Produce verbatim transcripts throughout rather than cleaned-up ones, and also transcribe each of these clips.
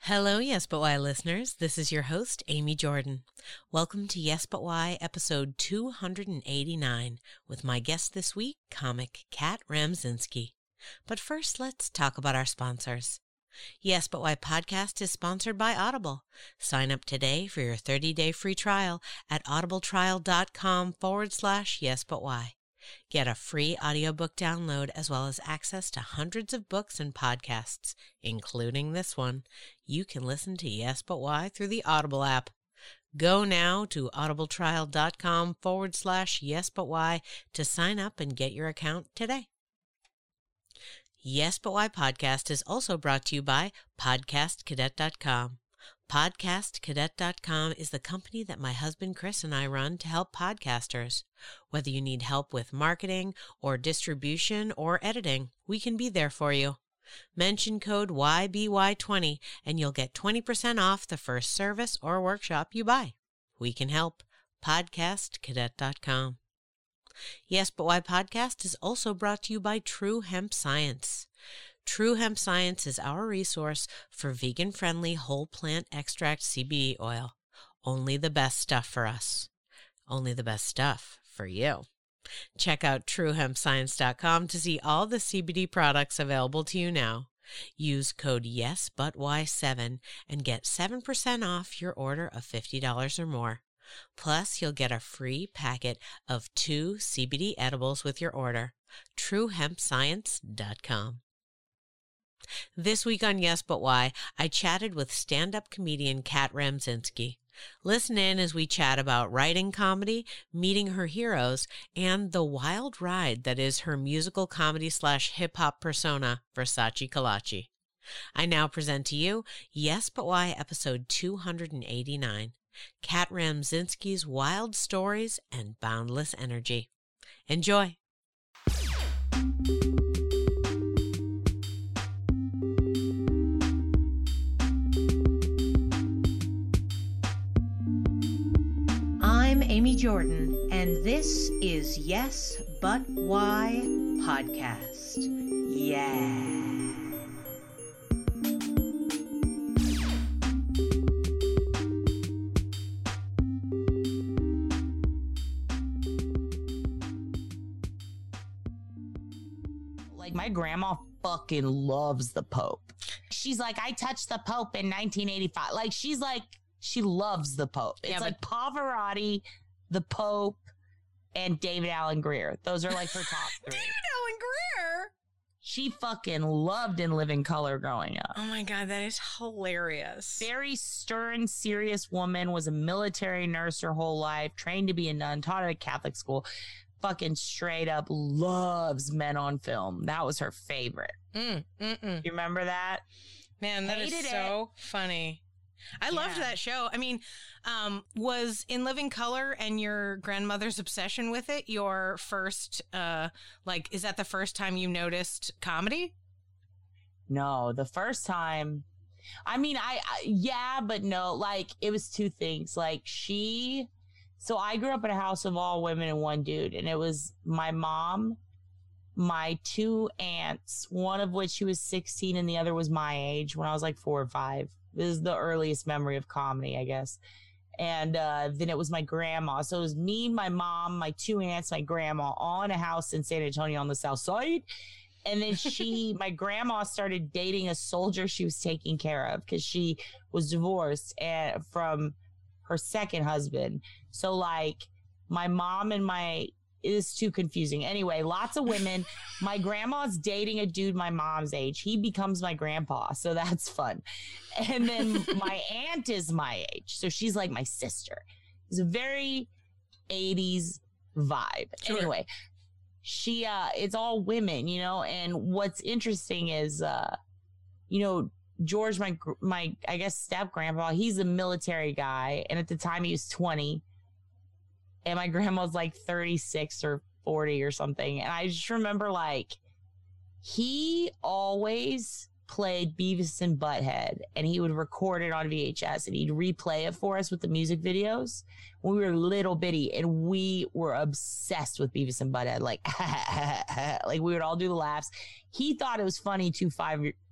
Hello, Yes But Why listeners. This is your host, Amy Jordan. Welcome to Yes But Why, episode two hundred eighty-nine, with my guest this week, comic Kat Ramczynski. But first, let's talk about our sponsors. Yes But Why podcast is sponsored by Audible. Sign up today for your thirty-day free trial at audibletrial.com forward slash Yes But Why. Get a free audiobook download as well as access to hundreds of books and podcasts, including this one. You can listen to Yes But Why through the Audible app. Go now to audibletrial.com forward slash Yes But Why to sign up and get your account today. Yes But Why podcast is also brought to you by podcast cadet dot com. podcast cadet dot com is the company that my husband Chris and I run to help podcasters. Whether you need help with marketing or distribution or editing, we can be there for you. Mention code Y B Y twenty and you'll get twenty percent off the first service or workshop you buy. We can help. podcast cadet dot com. Yes But Why podcast is also brought to you by True Hemp Science. True Hemp Science is our resource for vegan-friendly whole plant extract C B D oil. Only the best stuff for us. Only the best stuff for you. Check out true hemp science dot com to see all the C B D products available to you now. Use code Yes But Why seven and get seven percent off your order of fifty dollars or more. Plus, you'll get a free packet of two C B D edibles with your order. true hemp science dot com. This week on Yes But Why, I chatted with stand-up comedian Kat Ramczynski. Listen in as we chat about writing comedy, meeting her heroes, and the wild ride that is her musical comedy slash hip-hop persona, Versace Kalachi. I now present to you Yes But Why episode two hundred eighty-nine, Kat Ramczynski's wild stories and boundless energy. Enjoy! I'm Amy Jordan, and this is Yes But Why podcast. Yeah. Like, my grandma fucking loves the Pope. She's like, I touched the Pope in nineteen eighty-five. Like, she's like, she loves the Pope. It's yeah, like Pavarotti, the Pope, and David Alan Grier. Those are like her top three. David Alan Grier? She fucking loved In Living Color growing up. Oh my God, that is hilarious. Very stern, serious woman, was a military nurse her whole life, trained to be a nun, taught at a Catholic school. Fucking straight up loves Men on Film. That was her favorite. Mm, mm-mm. You remember that? Man, that Hated is so it. funny. I loved yeah. that show. I mean, um, was In Living Color and your grandmother's obsession with it your first, uh, like, is that the first time you noticed comedy? No, the first time, I mean, I, I yeah, but no, like, it was two things. Like, she, so I grew up in a house of all women and one dude, and it was my mom, my two aunts, one of which she was sixteen and the other was my age when I was like four or five. This is the earliest memory of comedy, I guess. And uh, then it was my grandma. So it was me, my mom, my two aunts, my grandma, all in a house in San Antonio on the south side. And then she, my grandma started dating a soldier she was taking care of because she was divorced and, from her second husband. So, like, my mom and my... It is too confusing. Anyway, lots of women. My grandma's dating a dude my mom's age. He becomes my grandpa, so that's fun. And then my aunt is my age, so she's like my sister. It's a very eighties vibe. Sure. Anyway, she, uh, it's all women, you know, and what's interesting is, uh, you know, George, my, my, I guess, step grandpa, he's a military guy, and at the time he was twenty. And my grandma was like thirty-six or forty or something. And I just remember, like, he always played Beavis and Butthead, and he would record it on V H S, and he'd replay it for us with the music videos when we were little bitty, and we were obsessed with Beavis and Butthead. Like, like we would all do the laughs. He thought it was funny too five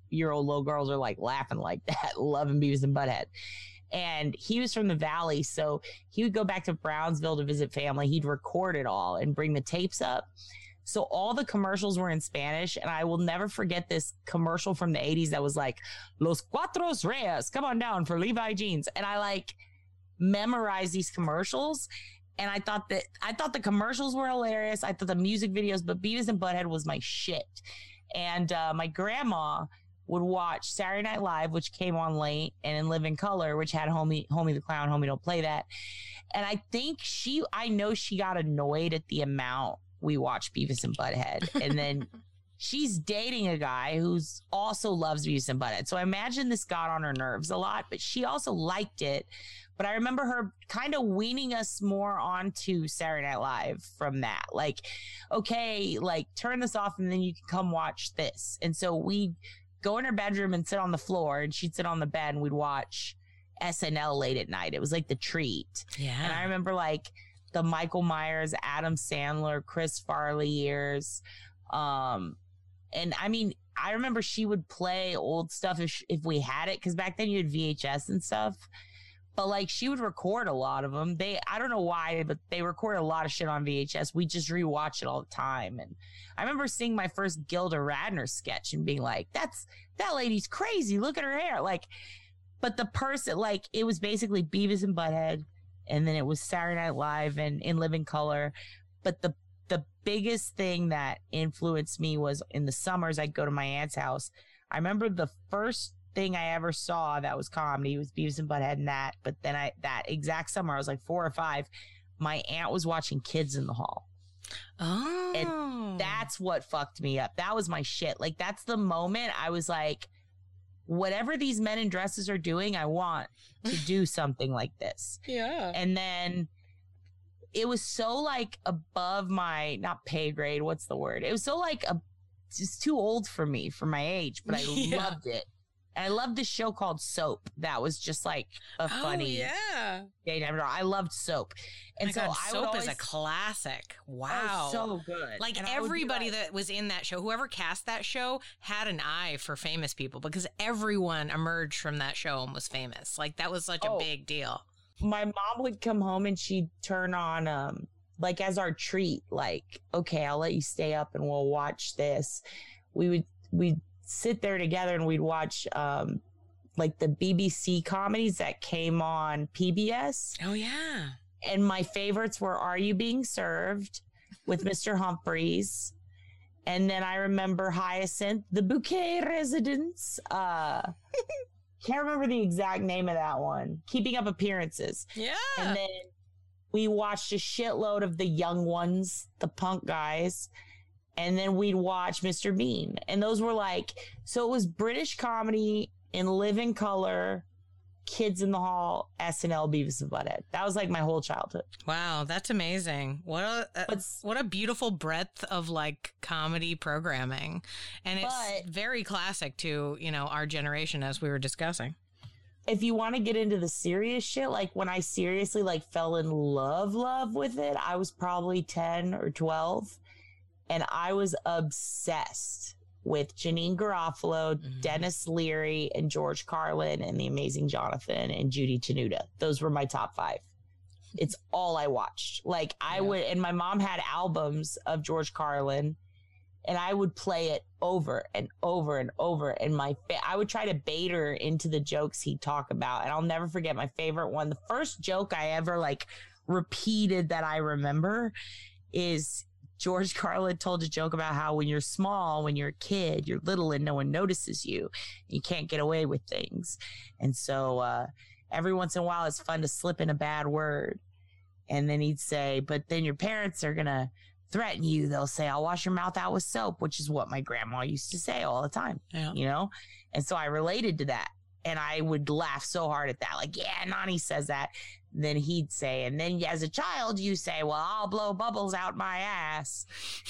year old little girls are like laughing like that, loving Beavis and Butthead. And he was from the Valley, so he would go back to Brownsville to visit family. He'd record it all and bring the tapes up. So all the commercials were in Spanish, and I will never forget this commercial from the eighties that was like, Los Cuatro Reyes, come on down for Levi jeans. And I like memorized these commercials, and I thought that I thought the commercials were hilarious. I thought the music videos, but Beavis and Butthead was my shit. And uh, my grandma would watch Saturday Night Live, which came on late, and In Living Color, which had Homie, Homie the Clown, Homie Don't Play That. And I think she, I know she got annoyed at the amount we watched Beavis and Butthead. And then she's dating a guy who's also loves Beavis and Butthead. So I imagine this got on her nerves a lot, but she also liked it. But I remember her kind of weaning us more onto Saturday Night Live from that. Like, okay, like turn this off and then you can come watch this. And so we go in her bedroom and sit on the floor, and she'd sit on the bed and we'd watch S N L late at night. It was like the treat. Yeah. And I remember like the Michael Myers, Adam Sandler, Chris Farley years. Um, and I mean, I remember she would play old stuff if, if we had it. Cause back then you had V H S and stuff, but like she would record a lot of them. They, I don't know why, but they recorded a lot of shit on V H S. We just rewatch it all the time. And I remember seeing my first Gilda Radner sketch and being like, that's, that lady's crazy. Look at her hair. Like, but the person, like, it was basically Beavis and Butthead. And then it was Saturday Night Live and In Living Color. But the, the biggest thing that influenced me was in the summers, I'd go to my aunt's house. I remember the first thing I ever saw that was comedy was Beavis and Butthead and that. But then I, that exact summer, I was like four or five. My aunt was watching Kids in the Hall. Oh. And that's what fucked me up. That was my shit. Like, that's the moment I was like, whatever these men in dresses are doing, I want to do something like this. Yeah. And then it was so like above my, not pay grade, what's the word? It was so like a, just too old for me, for my age, but I yeah. loved it. And I loved this show called Soap. That was just like a funny. Oh, yeah. Daytime. I loved Soap. And oh so God, I Soap always, is a classic. Wow. Oh, so good. Like and everybody like, that was in that show, whoever cast that show had an eye for famous people because everyone emerged from that show and was famous. Like that was such oh, a big deal. My mom would come home and she'd turn on, um, like as our treat, like, okay, I'll let you stay up and we'll watch this. We would, we'd sit there together and we'd watch, um, like the B B C comedies that came on P B S. Oh, yeah. And my favorites were Are You Being Served with Mister Humphreys. And then I remember Hyacinth, The Bouquet Residence. Uh, can't remember the exact name of that one. Keeping Up Appearances. Yeah. And then we watched a shitload of the young ones, the punk guys. And then we'd watch Mister Bean. And those were like, so it was British comedy In Living Color, Kids in the Hall, S N L, Beavis and Butthead. That was like my whole childhood. Wow, that's amazing. What a, a what a beautiful breadth of like comedy programming. And it's but, very classic to, you know, our generation as we were discussing. If you want to get into the serious shit, like when I seriously like fell in love, love with it, I was probably ten or twelve. And I was obsessed with Janine Garofalo, mm-hmm. Dennis Leary, and George Carlin, and The Amazing Jonathan, and Judy Tenuta. Those were my top five. It's all I watched. Like I yeah. would, and my mom had albums of George Carlin, and I would play it over and over and over. And my, fa- I would try to bait her into the jokes he'd talk about. And I'll never forget my favorite one. The first joke I ever like repeated that I remember is George Carlin told a joke about how when you're small, when you're a kid, you're little and no one notices you. You can't get away with things. And so uh, every once in a while, it's fun to slip in a bad word. And then he'd say, but then your parents are going to threaten you. They'll say, I'll wash your mouth out with soap, which is what my grandma used to say all the time, yeah. you know? And so I related to that. And I would laugh so hard at that. Like, yeah, Nani says that. Then he'd say, and then as a child, you say, well, I'll blow bubbles out my ass.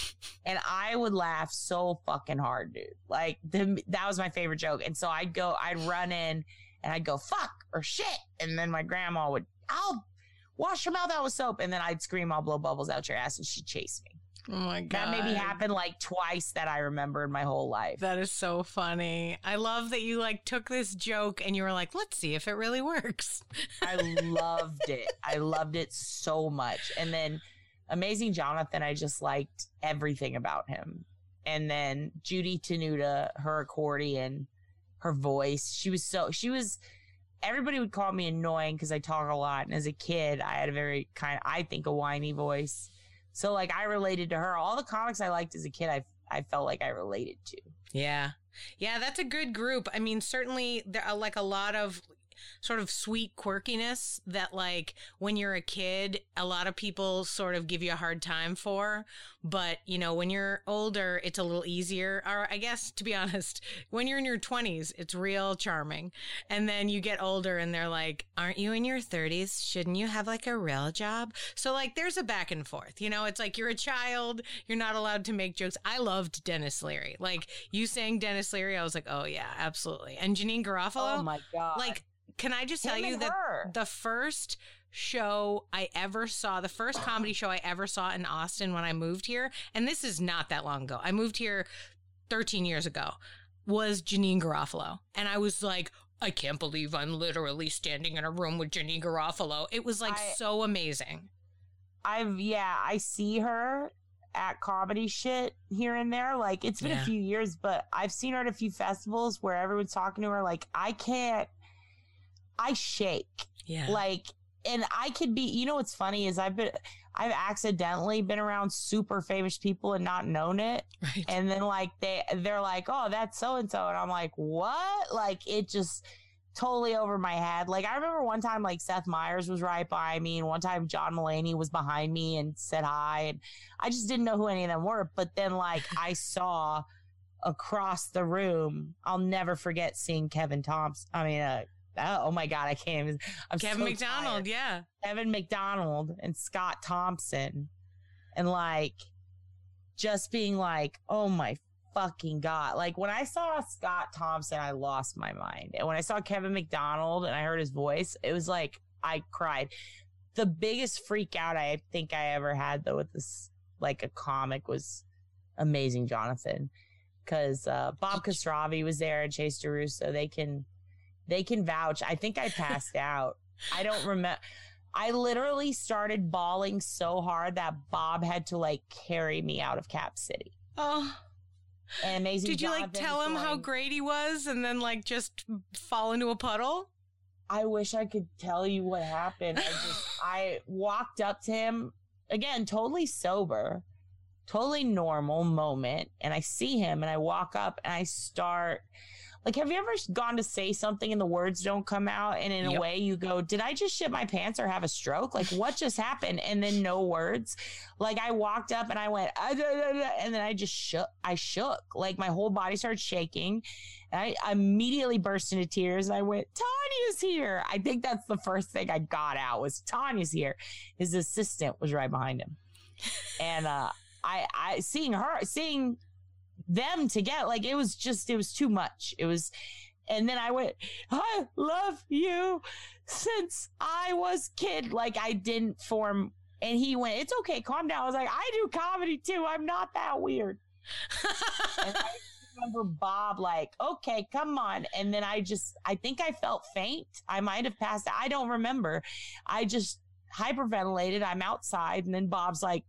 And I would laugh so fucking hard, dude. Like, the, that was my favorite joke. And so I'd go, I'd run in and I'd go, fuck or shit. And then my grandma would, I'll wash your mouth out with soap. And then I'd scream, I'll blow bubbles out your ass. And she'd chase me. Oh my God. That maybe happened like twice that I remember in my whole life. That is so funny. I love that you like took this joke and you were like, let's see if it really works. I loved it. I loved it so much. And then Amazing Jonathan, I just liked everything about him. And then Judy Tenuta, her accordion, her voice. She was so, she was, everybody would call me annoying because I talk a lot. And as a kid, I had a very kind of, I think, a whiny voice. So like I related to her. All the comics I liked as a kid, I I felt like I related to. Yeah. Yeah, that's a good group. I mean, certainly there are like a lot of sort of sweet quirkiness that like when you're a kid, a lot of people sort of give you a hard time for. But, you know, when you're older, it's a little easier. Or I guess, to be honest, when you're in your twenties, it's real charming. And then you get older and they're like, aren't you in your thirties? Shouldn't you have like a real job? So like there's a back and forth, you know, it's like you're a child. You're not allowed to make jokes. I loved Dennis Leary. Like you saying Dennis Leary, I was like, oh yeah, absolutely. And Janine Garofalo. Oh my God. Like, can I just tell Him you that her. the first show I ever saw, the first comedy show I ever saw in Austin when I moved here, and this is not that long ago, I moved here thirteen years ago, was Janine Garofalo. And I was like, I can't believe I'm literally standing in a room with Janine Garofalo. It was like I, so amazing. I've, yeah, I see her at comedy shit here and there. Like it's been Yeah. a few years, but I've seen her at a few festivals where everyone's talking to her. Like I can't, I shake. Yeah. Like, and I could be, you know, what's funny is I've been, I've accidentally been around super famous people and not known it. Right. And then like they, they're like, oh, that's so-and-so. And I'm like, what? Like it just totally over my head. Like I remember one time like Seth Meyers was right by me and one time John Mulaney was behind me and said hi. And I just didn't know who any of them were. But then like I saw across the room, I'll never forget seeing Kevin Thompson. I mean, uh, oh my God, I can't even. I'm Kevin so McDonald, tired. yeah. Kevin McDonald and Scott Thompson. And like, just being like, oh my fucking God. Like when I saw Scott Thompson, I lost my mind. And when I saw Kevin McDonald and I heard his voice, it was like, I cried. The biggest freak out I think I ever had though with this, like a comic was Amazing Jonathan. Cause, uh, Bob Khosravi was there and Chase DeRusso. They can, They can vouch. I think I passed out. I don't remember. I literally started bawling so hard that Bob had to like carry me out of Cap City. Oh. And Amazing Did you like Jonathan tell him going, how great he was and then like just fall into a puddle? I wish I could tell you what happened. I just, I walked up to him again, totally sober, totally normal moment. And I see him and I walk up and I start, like, have you ever gone to say something and the words don't come out? And in Yep. a way you go, did I just shit my pants or have a stroke? Like, what just happened? And then no words. Like, I walked up and I went, ah, da, da, da, and then I just shook. I shook. Like, my whole body started shaking. And I immediately burst into tears. And I went, Tanya's here. I think that's the first thing I got out was Tanya's here. His assistant was right behind him. And uh, I, I, seeing her, seeing them together, like it was just, it was too much. It was, and then I went, I love you since I was kid. Like I didn't form, and he went, it's okay, calm down. I was like, I do comedy too. I'm not that weird. And I remember Bob like, okay, come on. And then I just, I think I felt faint. I might have passed out. I don't remember. I just hyperventilated. I'm outside. And then Bob's like,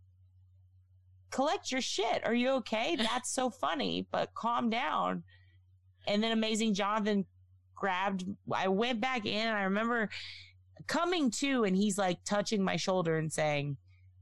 collect your shit. Are you okay? That's so funny, but calm down. And then Amazing Jonathan grabbed, I went back in and I remember coming to, and he's like touching my shoulder and saying,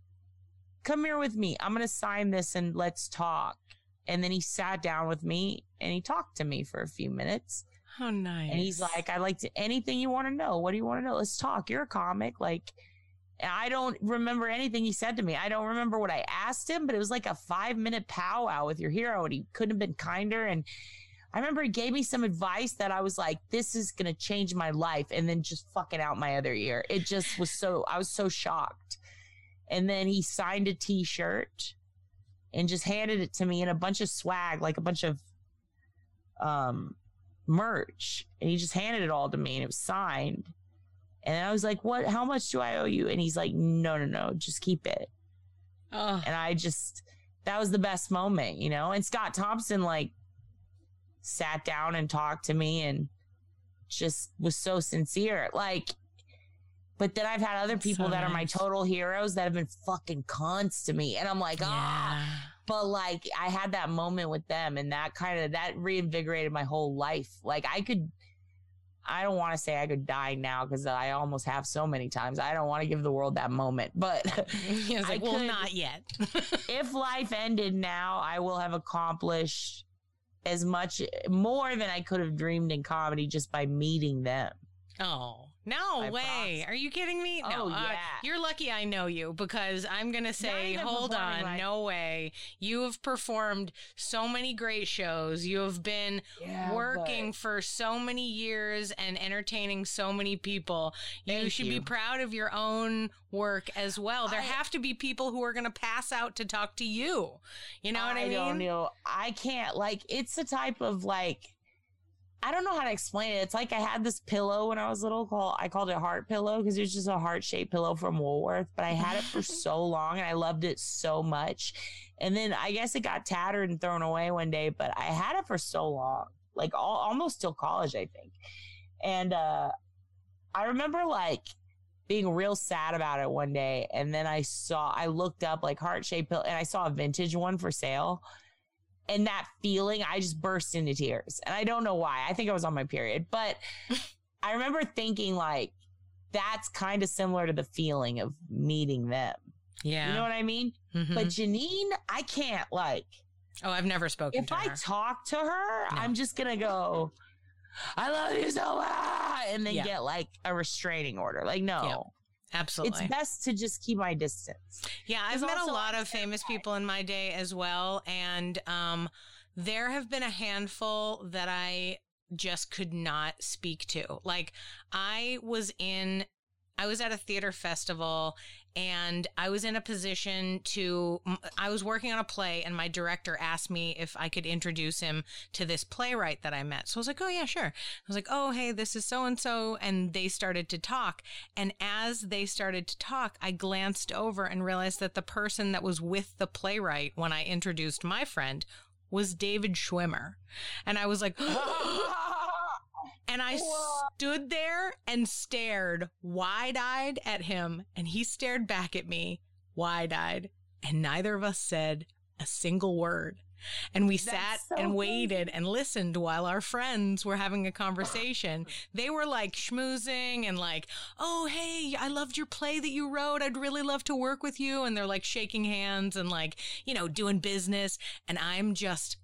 come here with me. I'm going to sign this and let's talk. And then he sat down with me and he talked to me for a few minutes. How nice. And he's like, I'd like to, anything you want to know. What do you want to know? Let's talk. You're a comic. Like, I don't remember anything he said to me. I don't remember what I asked him, but it was like a five minute powwow with your hero and he couldn't have been kinder. And I remember he gave me some advice that I was like, this is going to change my life. And then just fucking out my other ear. It just was so, I was so shocked. And then he signed a t-shirt and just handed it to me in a bunch of swag, like a bunch of, um, merch. And he just handed it all to me and it was signed. And I was like, what, how much do I owe you? And he's like, no, no, no, just keep it. Oh. And I just, that was the best moment, you know? And Scott Thompson, like, sat down and talked to me and just was so sincere. Like, but then I've had other people so that nice. Are my total heroes that have been fucking cons to me. And I'm like, ah, yeah. But like, I had that moment with them and that kind of, that reinvigorated my whole life. Like I could, I don't want to say I could die now because I almost have so many times. I don't want to give the world that moment, but he was like, well, could, not yet. If life ended now, I will have accomplished as much more than I could have dreamed in comedy just by meeting them. Oh, no I way. Promise. Are you kidding me? No, oh, yeah. Uh, you're lucky I know you because I'm going to say, hold on, like- no way. You have performed so many great shows. You have been yeah, working but- for so many years and entertaining so many people. You Thank should you. be proud of your own work as well. There I, have to be people who are going to pass out to talk to you. You know what I, I mean? I don't know. I can't, like, it's the type of, like, I don't know how to explain it. It's like I had this pillow when I was little called, I called it Heart Pillow because it was just a heart-shaped pillow from Woolworth, but I had it for so long and I loved it so much. And then I guess it got tattered and thrown away one day, but I had it for so long, like all, almost till college, I think. And uh, I remember like being real sad about it one day. And then I saw, I looked up like heart-shaped pillow and I saw a vintage one for sale. And that feeling, I just burst into tears. And I don't know why. I think I was on my period. But I remember thinking, like, that's kind of similar to the feeling of meeting them. Yeah. You know what I mean? Mm-hmm. But Janine, I can't, like... Oh, I've never spoken to her. If I talk to her, no. I'm just going to go, I love you so much, and then yeah. get, like, a restraining order. Like, no. Yeah. Absolutely. It's best to just keep my distance. Yeah, I've met a lot of famous people in my day as well. And um, there have been a handful that I just could not speak to. Like I was in, I was at a theater festival and I was in a position to, I was working on a play and my director asked me if I could introduce him to this playwright that I met. So I was like, oh yeah, sure. I was like, oh, hey, this is so-and-so. And they started to talk. And as they started to talk, I glanced over and realized that the person that was with the playwright when I introduced my friend was David Schwimmer. And I was like, and I stood there and stared wide-eyed at him, and he stared back at me wide-eyed, and neither of us said a single word. And we That's sat so and waited funny. and listened while our friends were having a conversation. They were like schmoozing and like, oh, hey, I loved your play that you wrote. I'd really love to work with you. And they're like shaking hands and like, you know, doing business. And I'm just...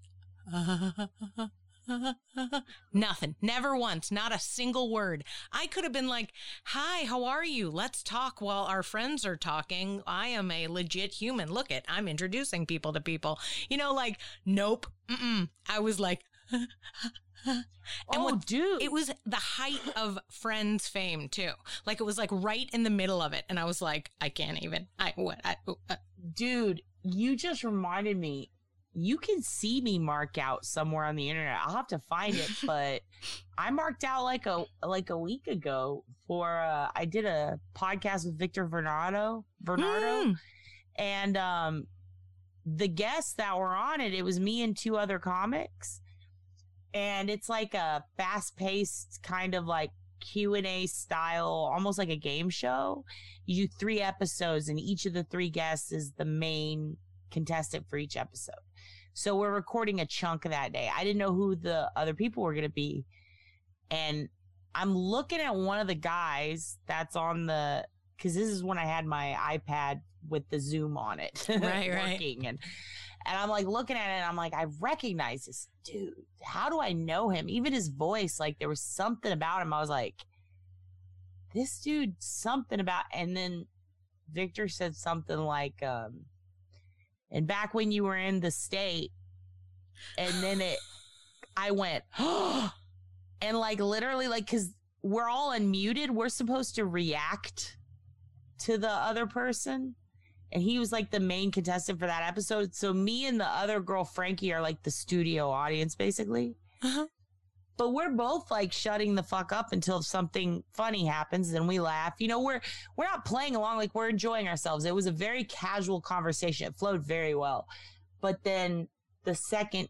Nothing. Never once. Not a single word. I could have been like, hi, how are you? Let's talk while our friends are talking. I am a legit human. Look it. I'm introducing people to people. You know, like, nope. Mm-mm. I was like, and oh, what, dude. It was the height of Friends fame, too. Like, it was like right in the middle of it. And I was like, I can't even. I, what? I, uh. Dude, you just reminded me. You can see me mark out somewhere on the internet. I'll have to find it, but I marked out like a like a week ago for uh, I did a podcast with Victor Bernardo, Bernardo, mm. and um, the guests that were on it, it was me and two other comics, and it's like a fast paced kind of like Q and A style, almost like a game show. You do three episodes, and each of the three guests is the main contestant for each episode. So we're recording a chunk of that day. I didn't know who the other people were going to be. And I'm looking at one of the guys that's on the, because this is when I had my iPad with the Zoom on it. Right, working. right. And, and I'm like looking at it and I'm like, I recognize this dude. How do I know him? Even his voice, like there was something about him. I was like, this dude, something about, and then Victor said something like, um, and back when you were in the state, and then it, I went, oh, and like literally like, cause we're all unmuted. We're supposed to react to the other person. And he was like the main contestant for that episode. So me and the other girl, Frankie, are like the studio audience basically. Uh-huh. But we're both like shutting the fuck up until something funny happens and we laugh. You know, we're we're not playing along, like we're enjoying ourselves. It was a very casual conversation. It flowed very well. But then the second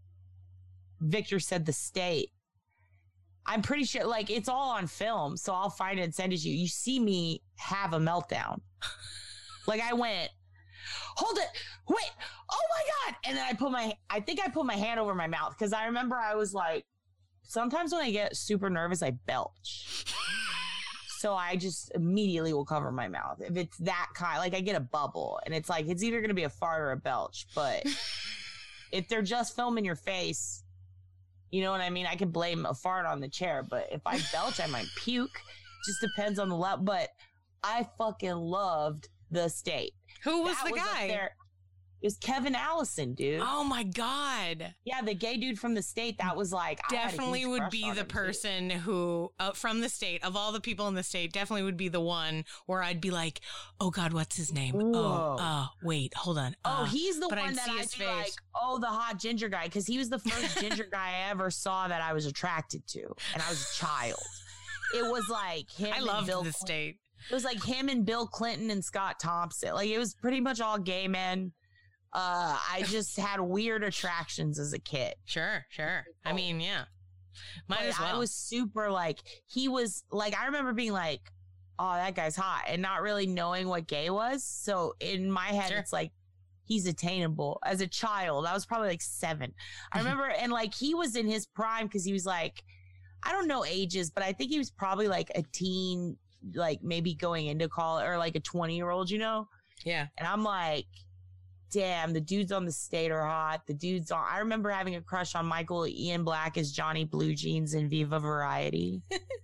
Victor said the state, I'm pretty sure, like, it's all on film, so I'll find it and send it to you. You see me have a meltdown. Like, I went, hold it, wait, oh my God. And then I put my, I think I put my hand over my mouth, because I remember I was like, sometimes when I get super nervous, I belch. So I just immediately will cover my mouth. If it's that kind, like I get a bubble, and it's like, it's either going to be a fart or a belch. But if they're just filming your face, you know what I mean? I can blame a fart on the chair, but if I belch, I might puke. Just depends on the level. But I fucking loved The State. Who was that the was guy? It was Kevin Allison, dude. Oh my God. Yeah, the gay dude from The State. That was like, definitely would be the person too. who, uh, from The State, of all the people in The State, definitely would be the one where I'd be like, oh God, what's his name? Whoa. Oh, uh, wait, hold on. Oh, uh, he's the but one I'd that see I'd his be face. like, oh, the hot ginger guy, because he was the first ginger guy I ever saw that I was attracted to, and I was a child. It was like him. I and loved Bill The Clinton. State. It was like him and Bill Clinton and Scott Thompson. Like, it was pretty much all gay men. Uh, I just had weird attractions as a kid. Sure, sure. I mean, yeah. Might But as well. I was super like, he was like, I remember being like, oh, that guy's hot, and not really knowing what gay was. So in my head, Sure. it's like, he's attainable. As a child, I was probably like seven. I remember, and like, he was in his prime because he was like, I don't know ages, but I think he was probably like a teen, like maybe going into college, or like a twenty year old, you know? Yeah. And I'm like, damn, the dudes on The State are hot. The dudes on, I remember having a crush on Michael Ian Black as Johnny Blue Jeans in Viva Variety.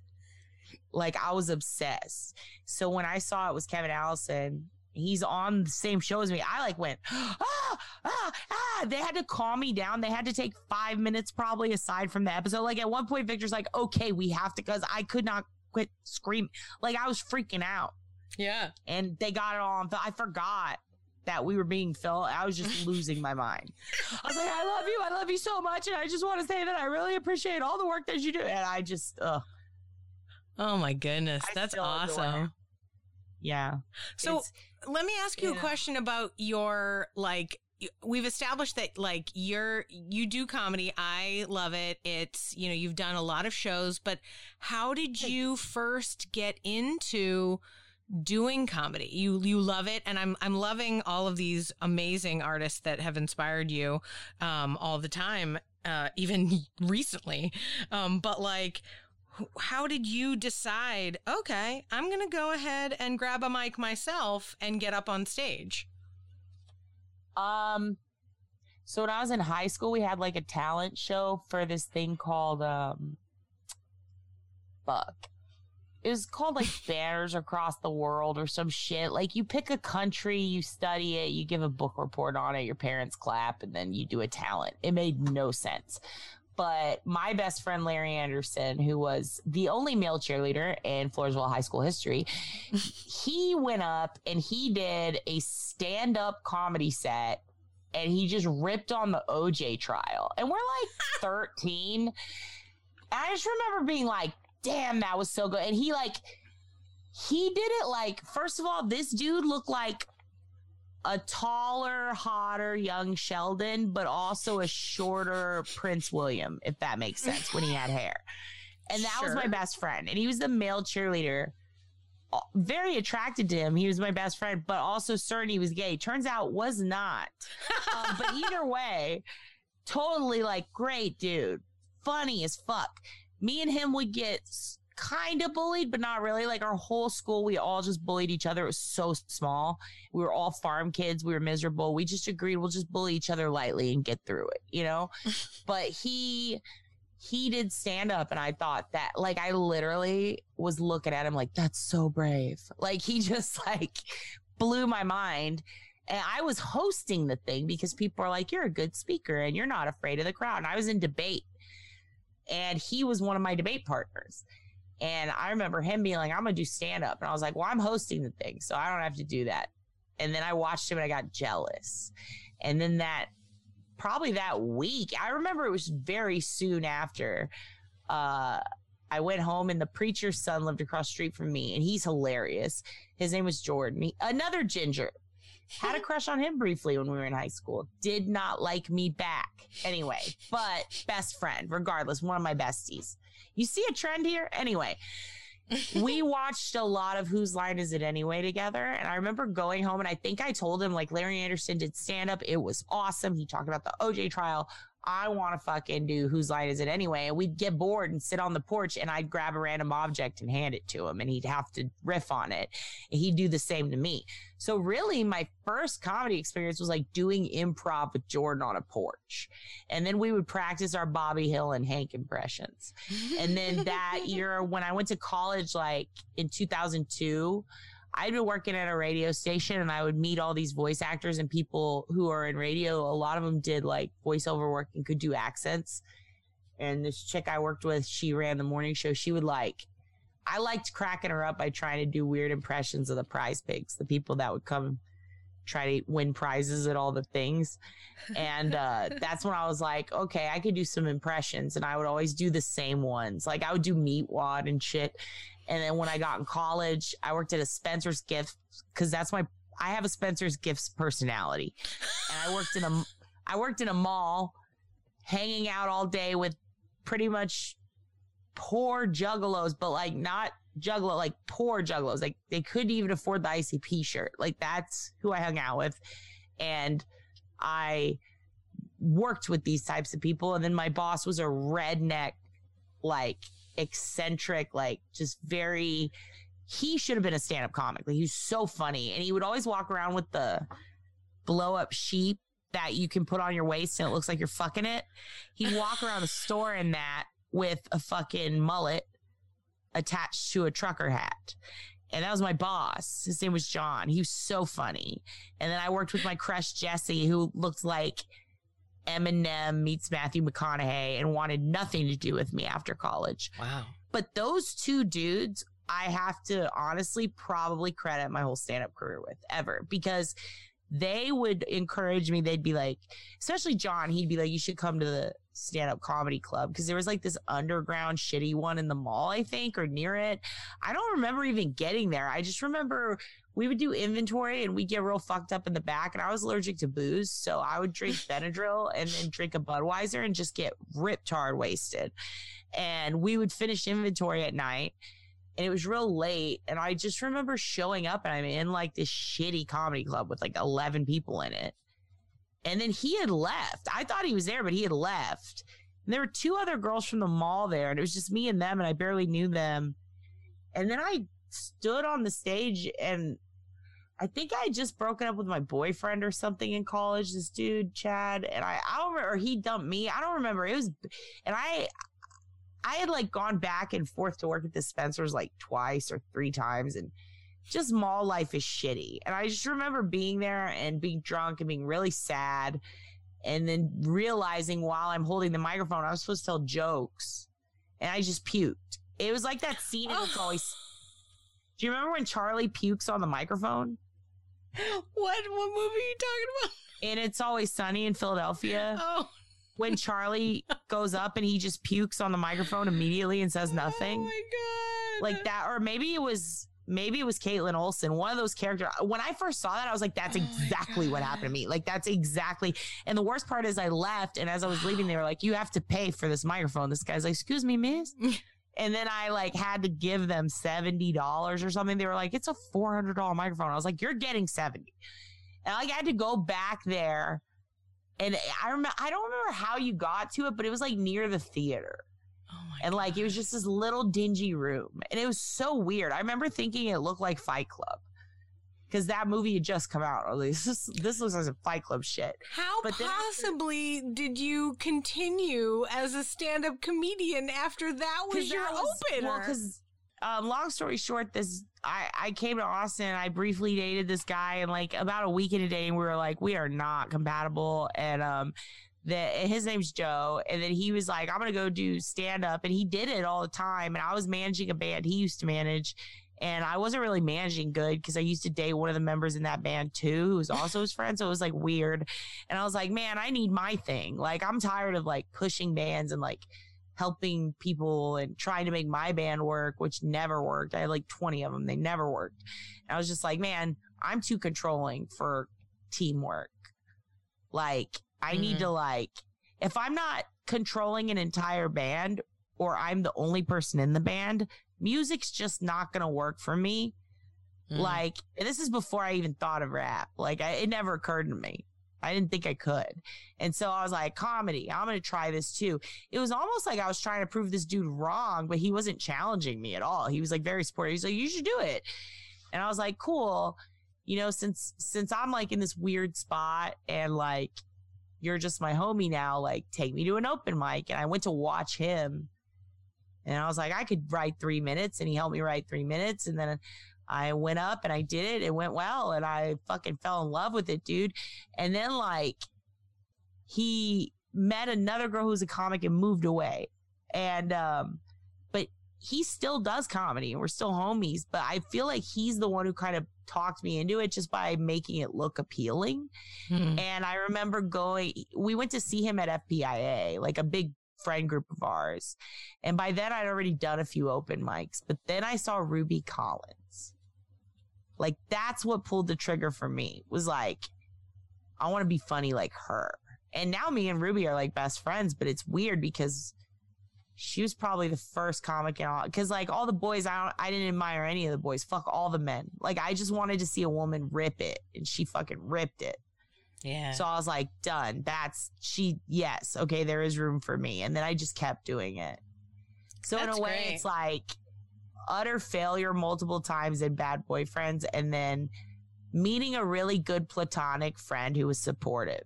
Like, I was obsessed. So when I saw it was Kevin Allison, he's on the same show as me, I like went, ah, ah, ah. They had to calm me down. They had to take five minutes probably aside from the episode. Like, at one point, Victor's like, okay, we have to, because I could not quit screaming. Like, I was freaking out. Yeah. And they got it all on. I forgot that we were being filmed. I was just losing my mind. I was like, I love you. I love you so much. And I just want to say that I really appreciate all the work that you do. And I just, ugh. Oh my goodness. I That's still adore awesome. him. Yeah. So It's- let me ask you yeah. a question about your, like, we've established that, like, you're, you do comedy. I love it. It's, you know, you've done a lot of shows, but how did you first get into doing comedy? You, you love it. And I'm, I'm loving all of these amazing artists that have inspired you, um, all the time, uh, even recently. Um, but like, how did you decide, okay, I'm going to go ahead and grab a mic myself and get up on stage? Um, so when I was in high school, we had like a talent show for this thing called, um, fuck. It was called like Banners Across the World or some shit. Like, you pick a country, you study it, you give a book report on it, your parents clap, and then you do a talent. It made no sense. But my best friend, Larry Anderson, who was the only male cheerleader in Floresville high school history, he went up and he did a stand-up comedy set, and he just ripped on the O J trial. And we're like thirteen. And I just remember being like, damn, that was so good. And he like, he did it like, first of all, this dude looked like a taller, hotter young Sheldon, but also a shorter Prince William, if that makes sense, when he had hair. And that Sure. was my best friend. And he was the male cheerleader. Very attracted to him. He was my best friend, but also certain he was gay. Turns out was not. um, but either way, totally like, great dude. Funny as fuck. Me and him would get kind of bullied, but not really. Like, our whole school, we all just bullied each other. It was so small. We were all farm kids. We were miserable. We just agreed we'll just bully each other lightly and get through it, you know? But he, he did stand up, and I thought that, like, I literally was looking at him like, that's so brave. Like, he just like blew my mind. And I was hosting the thing because people are like, you're a good speaker and you're not afraid of the crowd. And I was in debate. And he was one of my debate partners. And I remember him being like, I'm going to do stand up. And I was like, well, I'm hosting the thing, so I don't have to do that. And then I watched him and I got jealous. And then that, probably that week, I remember it was very soon after, uh, I went home and the preacher's son lived across the street from me, and he's hilarious. His name was Jordan. He, another ginger. Had a crush on him briefly when we were in high school. Did not like me back. Anyway, but best friend, regardless, one of my besties. You see a trend here? Anyway, we watched a lot of Whose Line Is It Anyway together. And I remember going home and I think I told him, like, Larry Anderson did stand up. It was awesome. He talked about the O J trial. I want to fucking do Whose Line Is It Anyway? And we'd get bored and sit on the porch and I'd grab a random object and hand it to him and he'd have to riff on it. And he'd do the same to me. So really my first comedy experience was like doing improv with Jordan on a porch. And then we would practice our Bobby Hill and Hank impressions. And then that year when I went to college, like in two thousand two, I'd been working at a radio station and I would meet all these voice actors and people who are in radio. A lot of them did like voiceover work and could do accents. And this chick I worked with, she ran the morning show. She would like, I liked cracking her up by trying to do weird impressions of the prize pigs, the people that would come try to win prizes at all the things. And uh, that's when I was like, okay, I could do some impressions. And I would always do the same ones. Like I would do Meatwad and shit. And then when I got in college, I worked at a Spencer's Gifts because that's my, I have a Spencer's Gifts personality. And I worked in a, I worked in a mall hanging out all day with pretty much poor juggalos, but like not juggalo, like poor juggalos. Like they couldn't even afford the I C P shirt. Like that's who I hung out with. And I worked with these types of people. And then my boss was a redneck, like, eccentric, like just very, he should have been a stand-up comic. Like he was so funny. And he would always walk around with the blow up sheep that you can put on your waist and it looks like you're fucking it. He'd walk around the store in that with a fucking mullet attached to a trucker hat. And that was my boss. His name was John. He was so funny. And then I worked with my crush Jesse, who looked like Eminem meets Matthew McConaughey and wanted nothing to do with me after college. Wow. But those two dudes, I have to honestly probably credit my whole stand-up career with ever, because they would encourage me. They'd be like, especially John, he'd be like, you should come to the stand-up comedy club, because there was like this underground shitty one in the mall, I think, or near it. I don't remember even getting there. I just remember we would do inventory and we'd get real fucked up in the back, and I was allergic to booze, so I would drink Benadryl and then drink a Budweiser and just get ripped hard wasted. And we would finish inventory at night, and it was real late, and I just remember showing up and I'm in like this shitty comedy club with like eleven people in it. And then he had left. I thought he was there, but he had left. And there were two other girls from the mall there, and it was just me and them, and I barely knew them. And then I stood on the stage, and I think I had just broken up with my boyfriend or something in college, this dude, Chad, and I, I don't remember, or he dumped me. I don't remember. It was, and I, I had like gone back and forth to work at the Spencer's like twice or three times, and just mall life is shitty. And I just remember being there and being drunk and being really sad, and then realizing while I'm holding the microphone, I was supposed to tell jokes, and I just puked. It was like that scene in It's Always. Do you remember when Charlie pukes on the microphone? What? What movie are you talking about? And It's Always Sunny in Philadelphia. Oh. When Charlie goes up and he just pukes on the microphone immediately and says nothing. Oh my God. Like that. Or maybe it was, maybe it was Caitlin Olsen, one of those characters. When I first saw that, I was like, that's oh exactly what happened to me. Like, that's exactly. And the worst part is I left, and as I was leaving, they were like, you have to pay for this microphone. This guy's like, excuse me, miss. And then I like had to give them seventy dollars or something. They were like, it's a four hundred dollars microphone. I was like, you're getting seventy. And like, I had to go back there. And I remember, I don't remember how you got to it, but it was like near the theater. Oh my and like, God. it was just this little dingy room. And it was so weird. I remember thinking it looked like Fight Club, because that movie had just come out. I was like, this, this looks like a Fight Club shit. How but possibly after, did you continue as a stand-up comedian after that was your that was, opener? Well, because um, long story short, this I, I came to Austin. I briefly dated this guy, and like about a week into dating, we were like, we are not compatible. And um, the his name's Joe, and then he was like, I'm gonna go do stand-up, and he did it all the time. And I was managing a band he used to manage. And I wasn't really managing good because I used to date one of the members in that band too, who was also his friend. So it was like weird. And I was like, man, I need my thing. Like, I'm tired of like pushing bands and like helping people and trying to make my band work, which never worked. I had like twenty of them. They never worked. And I was just like, man, I'm too controlling for teamwork. Like, I Mm-hmm. need to, like, if I'm not controlling an entire band or I'm the only person in the band, music's just not going to work for me. Mm. Like, and this is before I even thought of rap. Like, I, it never occurred to me. I didn't think I could. And so I was like, comedy, I'm going to try this too. It was almost like I was trying to prove this dude wrong, but he wasn't challenging me at all. He was like very supportive. He's like, you should do it. And I was like, cool. You know, since, since I'm like in this weird spot and like, you're just my homie now, like take me to an open mic. And I went to watch him and I was like, I could write three minutes and he helped me write three minutes. And then I went up and I did it. It went well. And I fucking fell in love with it, dude. And then like he met another girl who's a comic and moved away. And, um, but he still does comedy and we're still homies, but I feel like he's the one who kind of talked me into it just by making it look appealing. Mm-hmm. And I remember going, we went to see him at F B I A, like a big friend group of ours. And by then I'd already done a few open mics, but then I saw Ruby Collins. Like that's what pulled the trigger for me, was like, I want to be funny like her. And now me and Ruby are like best friends, but it's weird because she was probably the first comic in all, because like all the boys, I don't, I didn't admire any of the boys. Fuck all the men. Like I just wanted to see a woman rip it, and she fucking ripped it. Yeah. So I was like, done. That's she. Yes. Okay. There is room for me. And then I just kept doing it. So That's in a way, great. It's like utter failure multiple times in Bad Boyfriends, and then meeting a really good platonic friend who was supportive.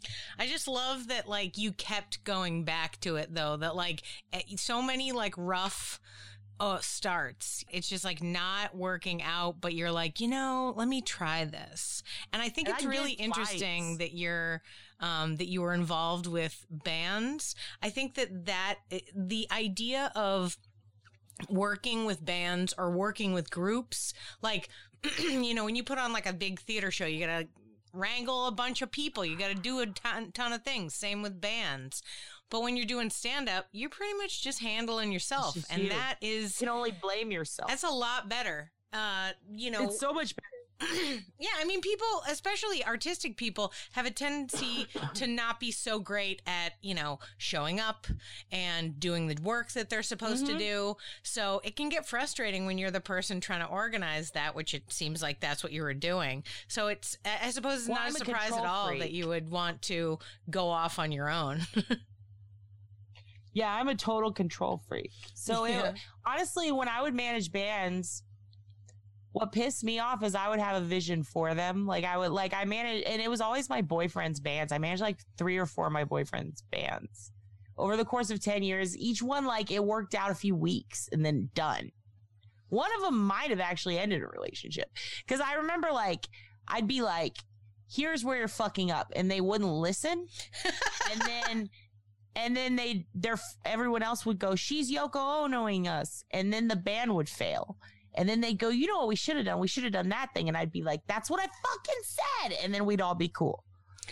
I just love that, like, you kept going back to it, though, that, like, so many, like, rough uh, starts. It's just, like, not working out, but you're like, you know, let me try this. And I think and it's I really interesting fights. that you're, um, that you were involved with bands. I think that that, the idea of working with bands or working with groups, like, you know, when you put on, like, a big theater show, you gotta wrangle a bunch of people. You got to do a ton, ton of things. Same with bands. But when you're doing stand-up, you're pretty much just handling yourself. And you. that is... You can only blame yourself. That's a lot better. Uh, you know... It's so much better. Yeah, I mean, people, especially artistic people, have a tendency to not be so great at, you know, showing up and doing the work that they're supposed mm-hmm. to do. So it can get frustrating when you're the person trying to organize that, which it seems like that's what you were doing. So it's, I suppose it's well, not I'm a surprise at all freak. that you would want to go off on your own. Yeah, I'm a total control freak. So yeah. it, honestly, when I would manage bands, what pissed me off is I would have a vision for them. Like I would, like I managed, and it was always my boyfriend's bands. I managed like three or four of my boyfriend's bands over the course of ten years. Each one, like it worked out a few weeks and then done. One of them might have actually ended a relationship. Cause I remember like, I'd be like, here's where you're fucking up. And they wouldn't listen. and then, and then they, their, everyone else would go, she's Yoko Onoing us. And then the band would fail. And then they go, you know what we should have done? We should have done that thing. And I'd be like, that's what I fucking said. And then we'd all be cool.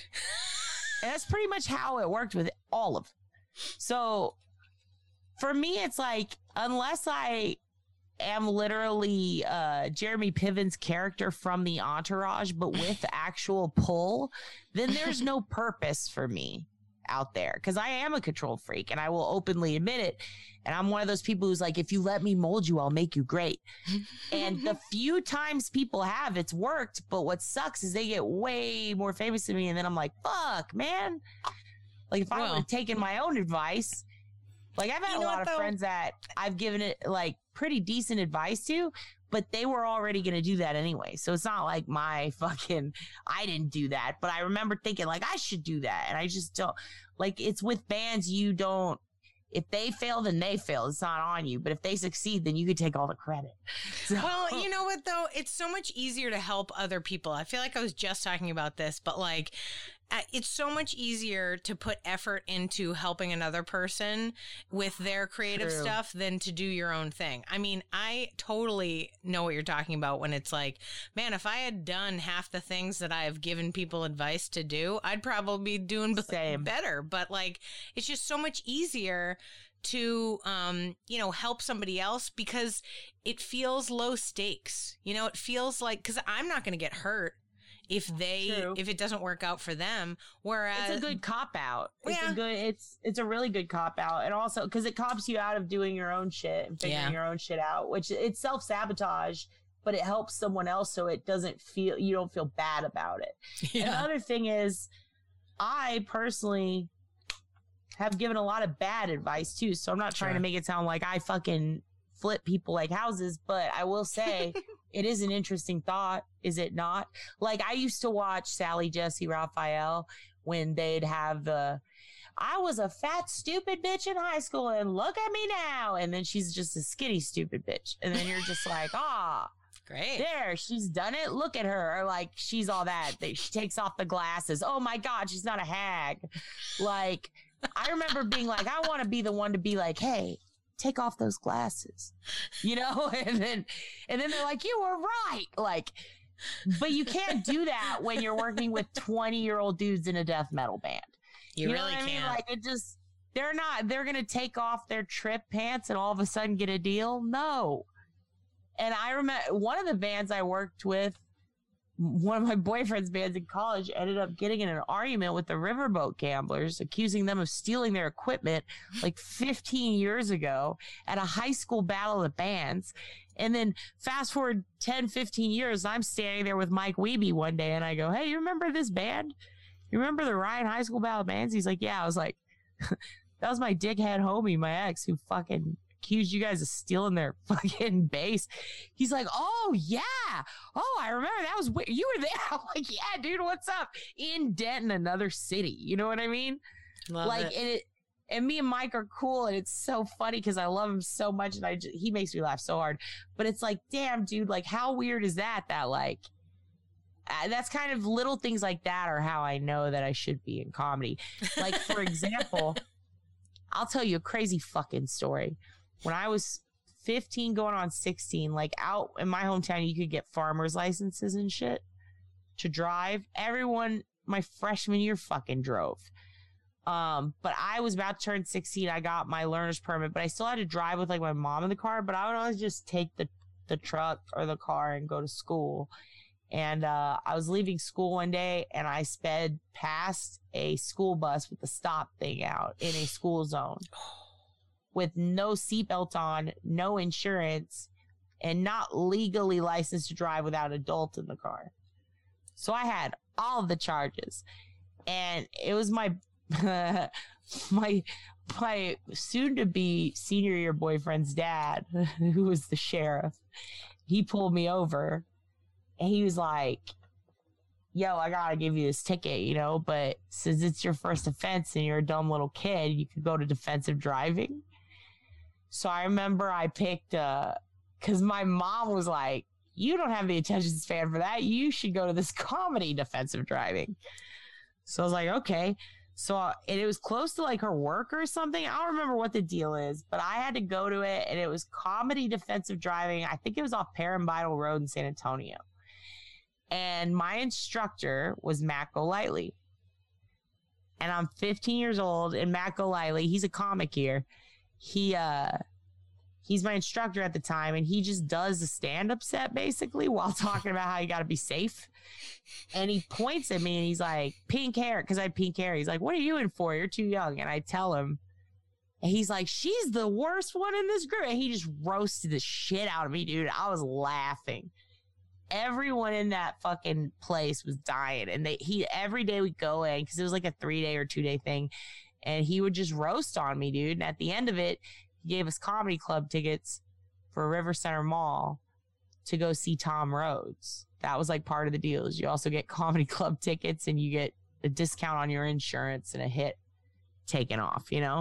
And that's pretty much how it worked with all of them. So for me, it's like, unless I am literally uh, Jeremy Piven's character from The Entourage, but with actual pull, then there's no purpose for me out there, because I am a control freak and I will openly admit it. And I'm one of those people who's like, if you let me mold you, I'll make you great. And the few times people have, it's worked. But what sucks is they get way more famous than me. And then I'm like, fuck, man. Like if well, I would have taken my own advice, like I've had a lot of though? friends that I've given it like pretty decent advice to, but they were already going to do that anyway. So it's not like my fucking, I didn't do that, but I remember thinking like I should do that. And I just don't, like, it's with bands. You don't, if they fail, then they fail. It's not on you. But if they succeed, then you could take all the credit. So. Well, you know what though? It's so much easier to help other people. I feel like I was just talking about this, but like, it's so much easier to put effort into helping another person with their creative True. stuff than to do your own thing. I mean, I totally know what you're talking about when it's like, man, if I had done half the things that I've given people advice to do, I'd probably be doing Same. better. But like, it's just so much easier to, um, you know, help somebody else because it feels low stakes. You know, it feels like, because I'm not going to get hurt if they True. if it doesn't work out for them. Whereas it's a good cop out. It's Yeah. a good. It's it's a really good cop out, and also because it cops you out of doing your own shit and figuring Yeah. your own shit out, which it's self sabotage, but it helps someone else so it doesn't feel you don't feel bad about it. And the yeah. other thing is, I personally have given a lot of bad advice too, so I'm not trying Sure. to make it sound like I fucking flip people like houses, but I will say it is an interesting thought, is it not? Like, I used to watch Sally Jesse Raphael when they'd have the I was a fat stupid bitch in high school and look at me now, and then she's just a skinny stupid bitch, and then you're just like, ah, Great. there, she's done it. Look at her. Or like, she's all that. They- She takes off the glasses. Oh my God, she's not a hag. Like, I remember being like, I want to be the one to be like, hey, take off those glasses, you know? And then, and then they're like, you were right. Like, but you can't do that when you're working with twenty year old dudes in a death metal band. You, know really what I mean? can't. Like, it just, they're not, they're going to take off their trip pants and all of a sudden get a deal. No. And I remember one of the bands I worked with, one of my boyfriend's bands in college, ended up getting in an argument with the Riverboat Gamblers, accusing them of stealing their equipment like fifteen years ago at a high school battle of the bands. And then fast forward ten, fifteen years, I'm standing there with Mike Wiebe one day and I go, hey, you remember this band? You remember the Ryan High School Battle of Bands? He's like, yeah. I was like, that was my dickhead homie, my ex, who fucking accused you guys of stealing their fucking bass. He's like, oh yeah, oh I remember that was weird. You were there. I'm like, yeah, dude, what's up? In Denton, another city. You know what I mean? Love like, it. and it, and me and Mike are cool, and it's so funny because I love him so much, and I just, he makes me laugh so hard. But it's like, damn, dude, like how weird is that? That like. Uh, that's kind of little things like that are how I know that I should be in comedy. Like, for example, I'll tell you a crazy fucking story. When I was fifteen going on sixteen, like out in my hometown, you could get farmer's licenses and shit to drive. Everyone, my freshman year fucking drove. Um, but I was about to turn sixteen. I got my learner's permit, but I still had to drive with like my mom in the car, but I would always just take the, the truck or the car and go to school. And uh, I was leaving school one day and I sped past a school bus with the stop thing out in a school zone with no seatbelt on, no insurance, and not legally licensed to drive without an adult in the car. So I had all of the charges. And it was my my my soon-to-be senior year boyfriend's dad, who was the sheriff. He pulled me over. And he was like, yo, I gotta give you this ticket, you know, but since it's your first offense and you're a dumb little kid, you could go to defensive driving. So I remember I picked, uh, cause my mom was like, you don't have the attention span for that. You should go to this comedy defensive driving. So I was like, okay. So, uh, and it was close to like her work or something. I don't remember what the deal is, but I had to go to it and it was comedy defensive driving. I think it was off Parambital Road in San Antonio. And my instructor was Matt Golightly. And I'm fifteen years old, and Matt Golightly, he's a comic here. He, uh, he's my instructor at the time, and he just does a stand-up set, basically, while talking about how you got to be safe. And he points at me, and he's like, pink hair, because I had pink hair. He's like, what are you in for? You're too young. And I tell him, and he's like, she's the worst one in this group. And he just roasted the shit out of me, dude. I was laughing. Everyone in that fucking place was dying. And they, he, every day we'd go in, because it was like a three day or two day thing. And he would just roast on me, dude. And at the end of it, he gave us comedy club tickets for River Center Mall to go see Tom Rhodes. That was like part of the deal. Is you also get comedy club tickets and you get a discount on your insurance and a hit taken off, you know?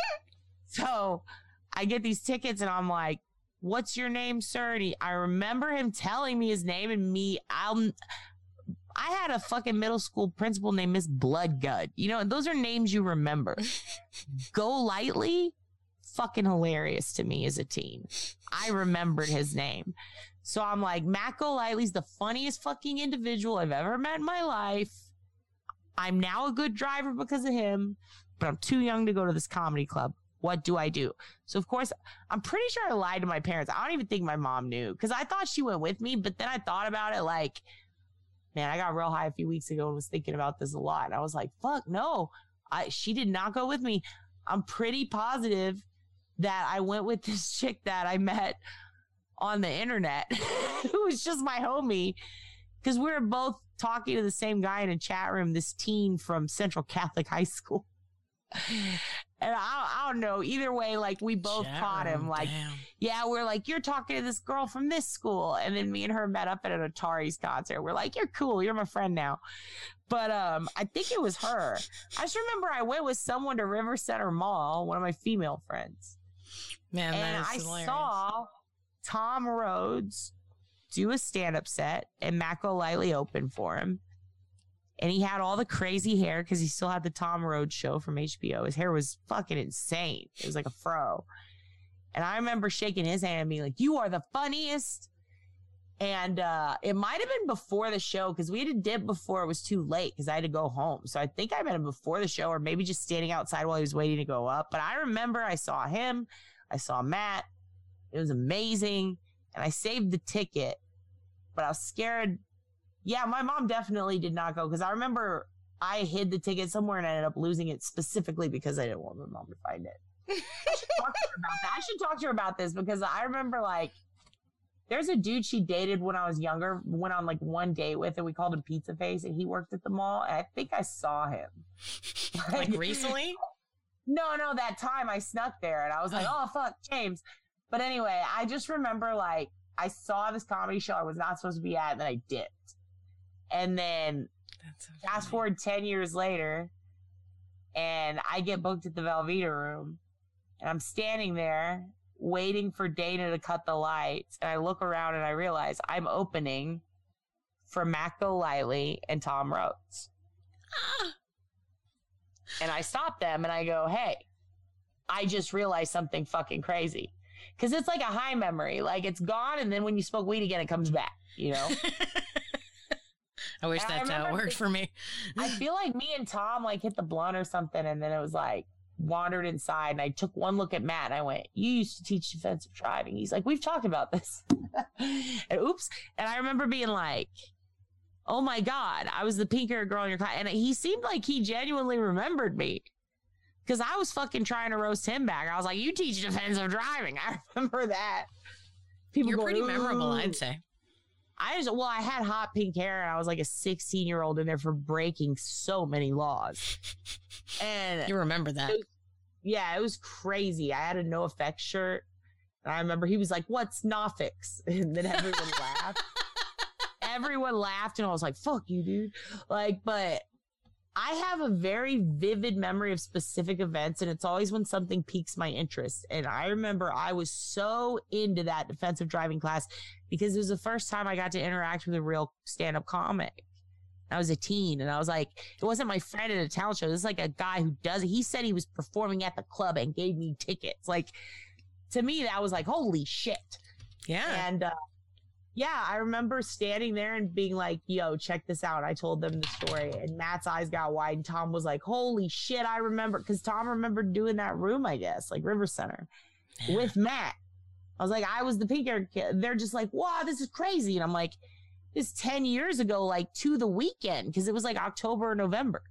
So I get these tickets and I'm like, what's your name, sir? And he, I remember him telling me his name and me, I'll, I had a fucking middle school principal named Miss Bloodgood. You know, those are names you remember. Golightly, fucking hilarious to me as a teen. I remembered his name. So I'm like, Matt Golightly's the funniest fucking individual I've ever met in my life. I'm now a good driver because of him, but I'm too young to go to this comedy club. What do I do? So, of course, I'm pretty sure I lied to my parents. I don't even think my mom knew because I thought she went with me. But then I thought about it like, man, I got real high a few weeks ago and was thinking about this a lot. And I was like, fuck, no, I, she did not go with me. I'm pretty positive that I went with this chick that I met on the internet who was just my homie. Cause we were both talking to the same guy in a chat room, this teen from Central Catholic High School. And I, I don't know. Either way, like we both Chat caught him. room, Like, damn. yeah, we're like, you're talking to this girl from this school. And then me and her met up at an Atari's concert. We're like, you're cool. You're my friend now. But um, I think it was her. I just remember I went with someone to River Center Mall, one of my female friends. Man, And that I is hilarious. saw Tom Rhodes do a stand-up set and Matt Golightly open for him. And he had all the crazy hair because he still had the Tom Rhodes show from H B O. His hair was fucking insane. It was like a fro. And I remember shaking his hand and being like, you are the funniest. And uh, it might have been before the show because we had a dip before it was too late because I had to go home. So I think I met him before the show or maybe just standing outside while he was waiting to go up. But I remember I saw him. I saw Matt. It was amazing. And I saved the ticket. But I was scared. Yeah, my mom definitely did not go because I remember I hid the ticket somewhere and I ended up losing it specifically because I didn't want my mom to find it. I should talk to her about that. I should talk to her about this because I remember like there's a dude she dated when I was younger, went on like one date with, and we called him Pizza Face, and he worked at the mall. And I think I saw him. Like recently? No, no, that time I snuck there and I was like, oh, fuck, James. But anyway, I just remember like I saw this comedy show I was not supposed to be at, and then I dipped. And then That's so fast funny. forward ten years later, and I get booked at the Velveeta Room, and I'm standing there waiting for Dana to cut the lights. And I look around and I realize I'm opening for Matt Golightly and Tom Rhodes. Ah. And I stop them and I go, hey, I just realized something fucking crazy. Because it's like a high memory. Like it's gone, and then when you smoke weed again, it comes back, you know? I wish And I that's how it remember worked for me. I feel like me and Tom like hit the blunt or something, and then it was like wandered inside, and I took one look at Matt and I went, you used to teach defensive driving. He's like, we've talked about this. And oops. And I remember being like, oh my God, I was the pink haired girl in your class. And he seemed like he genuinely remembered me because I was fucking trying to roast him back. I was like, you teach defensive driving. I remember that. People You're going, pretty memorable, "Ooh." I'd say. I just, well, I had hot pink hair and I was like a sixteen year old in there for breaking so many laws. And You remember that. yeah, it was crazy. I had a No Effects shirt. And I remember he was like, what's Nofix? And then everyone laughed. Everyone laughed and I was like, fuck you, dude. Like, but I have a very vivid memory of specific events, and it's always when something piques my interest. And I remember I was so into that defensive driving class because it was the first time I got to interact with a real stand-up comic. I was a teen, and I was like, it wasn't my friend at a talent show. This is like a guy who does it. He said he was performing at the club and gave me tickets. Like, to me, that was like, holy shit. Yeah. And, uh, yeah, I remember standing there and being like, yo, check this out. I told them the story, and Matt's eyes got wide, and Tom was like, holy shit, I remember. Because Tom remembered doing that room, I guess, like River Center Yeah. with Matt. I was like, I was the pink haired kid. They're just like, wow, this is crazy. And I'm like, this is ten years ago, like to the weekend, because it was like October or November.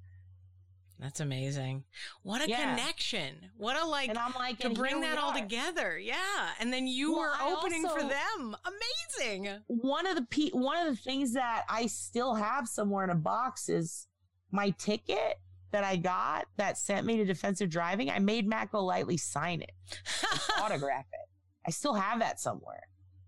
That's amazing. What a Yeah. connection. What a like And I'm like, to and bring here we that all are. together. Yeah. And then you Well, were I opening for also- them. Amazing. One of the pe- one of the things that I still have somewhere in a box is my ticket that I got that sent me to defensive driving. I made Matt Golightly sign it, autograph it. I still have that somewhere.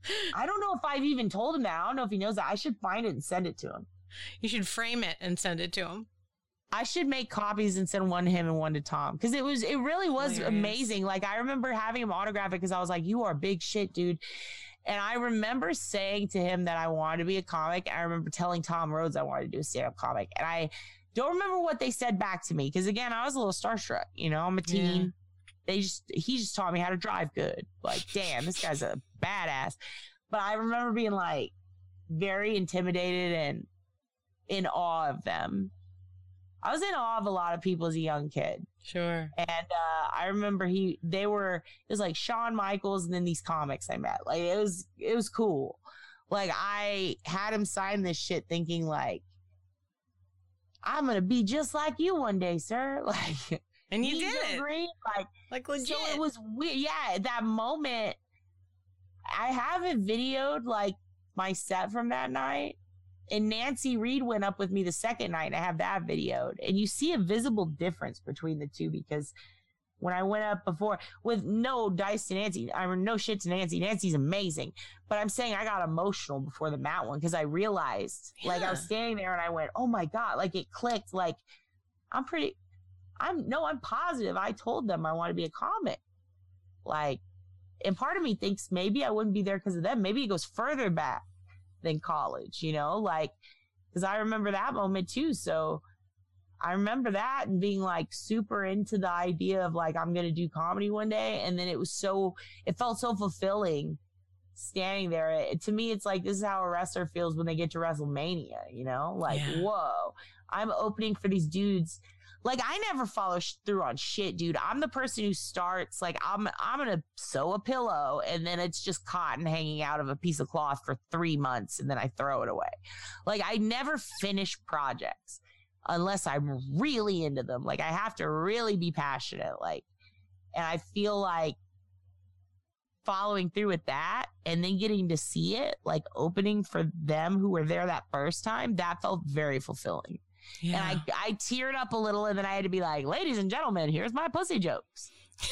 I don't know if I've even told him that. I don't know if he knows that. I should find it and send it to him. You should frame it and send it to him. I should make copies and send one to him and one to Tom. Cause it was, it really was Hilarious. amazing. Like I remember having him autograph it cause I was like, you are big shit, dude. And I remember saying to him that I wanted to be a comic. I remember telling Tom Rhodes I wanted to do a stand-up comic. And I don't remember what they said back to me. Cause again, I was a little starstruck, you know, I'm a teen. Yeah. They just, he just taught me how to drive good. Like, damn, this guy's a badass. But I remember being like very intimidated and in awe of them. I was in awe of a lot of people as a young kid. Sure. And uh, I remember he, they were, it was like Shawn Michaels and then these comics I met. Like it was, it was cool. Like, I had him sign this shit thinking, like, I'm going to be just like you one day, sir. Like, and you did it. Green, like, like, legit. So it was weird. Yeah, at that moment, I haven't videoed, like, my set from that night. And Nancy Reed went up with me the second night, and I have that videoed. And you see a visible difference between the two, because when I went up before, with no dice to Nancy, I mean, no shit to Nancy. Nancy's amazing. But I'm saying I got emotional before the Matt one, because I realized, yeah. like, I was standing there and I went, oh my God, like, it clicked. Like, I'm pretty, I'm, no, I'm positive. I told them I want to be a comic. Like, and part of me thinks maybe I wouldn't be there because of them. Maybe it goes further back than college, you know, like, because I remember that moment too. So I remember that and being like super into the idea of like, I'm going to do comedy one day. And then it was so, it felt so fulfilling standing there. It, to me, it's like, this is how a wrestler feels when they get to WrestleMania, you know, like, yeah. Whoa, I'm opening for these dudes. Like, I never follow sh- through on shit, dude. I'm the person who starts, like, I'm I'm going to sew a pillow, and then it's just cotton hanging out of a piece of cloth for three months, and then I throw it away. Like, I never finish projects unless I'm really into them. Like, I have to really be passionate. Like, and I feel like following through with that and then getting to see it, like, opening for them who were there that first time, that felt very fulfilling. Yeah. And I, I teared up a little, and then I had to be like, ladies and gentlemen, here's my pussy jokes.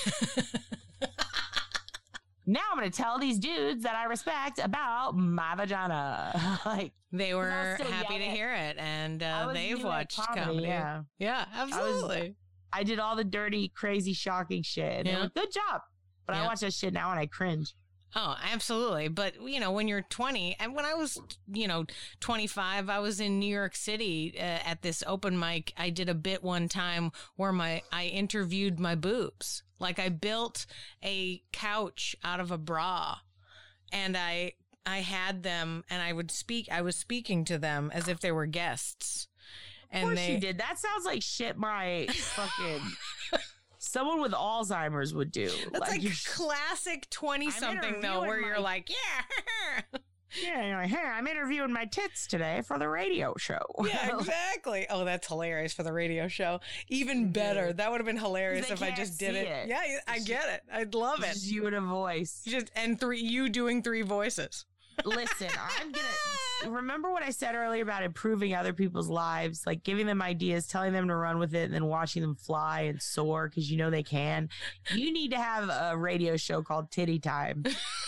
Now I'm going to tell these dudes that I respect about my vagina. Like, they were happy to it. hear it, and uh, they've watched comedy. comedy. Yeah, yeah, absolutely. I, was, I did all the dirty, crazy, shocking shit. Yeah. Like, good job. But yeah. I watch that shit now and I cringe. Oh, absolutely. But, you know, when you're twenty, and when I was, you know, twenty-five, I was in New York City uh, at this open mic. I did a bit one time where my I interviewed my boobs. Like, I built a couch out of a bra, and I I had them, and I would speak. I was speaking to them as if they were guests. And of course they, you did. That sounds like shit my fucking... someone with Alzheimer's would do. That's like, like classic twenty-something, though, where my, you're like, yeah. Yeah, you're like, hey, I'm interviewing my tits today for the radio show. Yeah, exactly. Oh, that's hilarious for the radio show. Even better. That would have been hilarious if I just did it. it. Yeah, I get it. I'd love it. Just you and a voice. Just and three you doing three voices. Listen, I'm going to remember what I said earlier about improving other people's lives, like giving them ideas, telling them to run with it, and then watching them fly and soar because you know they can. You need to have a radio show called Titty Time.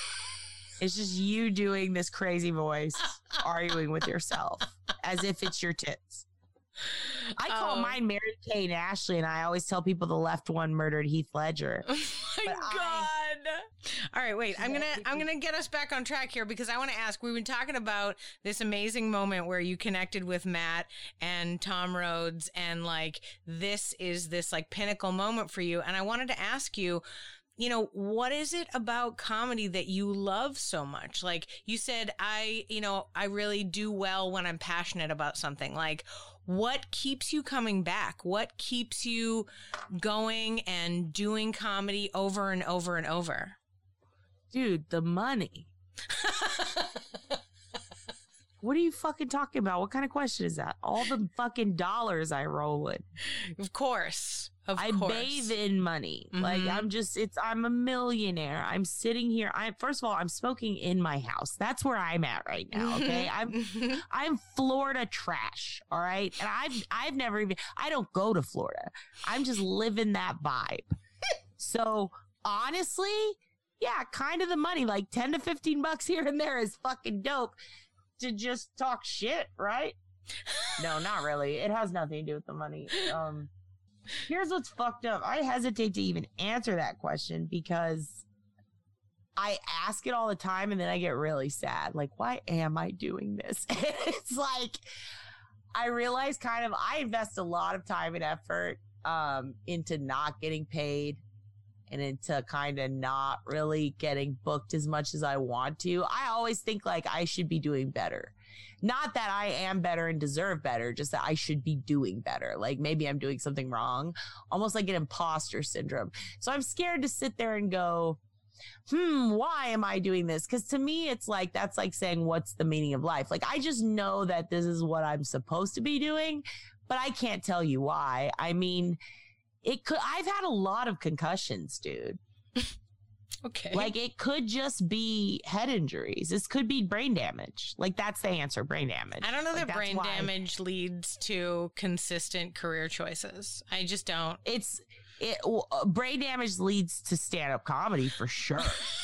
It's just you doing this crazy voice, arguing with yourself as if it's your tits. I call um, mine Mary Kate and Ashley, and I always tell people the left one murdered Heath Ledger. Oh my but God. I, All right, wait. I'm going to I'm going to get us back on track here because I want to ask, we've been talking about this amazing moment where you connected with Matt and Tom Rhodes, and like this is this like pinnacle moment for you, and I wanted to ask you, you know, what is it about comedy that you love so much? Like you said, I, you know, I really do well when I'm passionate about something. Like, what keeps you coming back? What keeps you going and doing comedy over and over and over? Dude, the money. What are you fucking talking about? What kind of question is that? All the fucking dollars I roll in. Of course. Of I course. bathe in money. Mm-hmm. Like, I'm just, it's, I'm a millionaire. I'm sitting here. I, first of all, I'm smoking in my house. That's where I'm at right now. Okay. I'm, I'm Florida trash. All right. And I've, I've never even, I don't go to Florida. I'm just living that vibe. So honestly, yeah, kind of the money, like ten to fifteen bucks here and there is fucking dope to just talk shit. Right. No, not really. It has nothing to do with the money. Um, Here's what's fucked up. I hesitate to even answer that question because I ask it all the time and then I get really sad. Like, why am I doing this? It's like, I realize kind of, I invest a lot of time and effort um, into not getting paid and into kind of not really getting booked as much as I want to. I always think like I should be doing better. Not that I am better and deserve better, just that I should be doing better. Like maybe I'm doing something wrong, almost like an imposter syndrome. So I'm scared to sit there and go, hmm, why am I doing this? Because to me, it's like, that's like saying, what's the meaning of life? Like, I just know that this is what I'm supposed to be doing, but I can't tell you why. I mean, it could, I've had a lot of concussions, dude. Okay. Like, it could just be head injuries. This could be brain damage. Like, that's the answer, brain damage. I don't know like, that brain why. damage leads to consistent career choices. I just don't. It's, it, uh, brain damage leads to stand-up comedy for sure.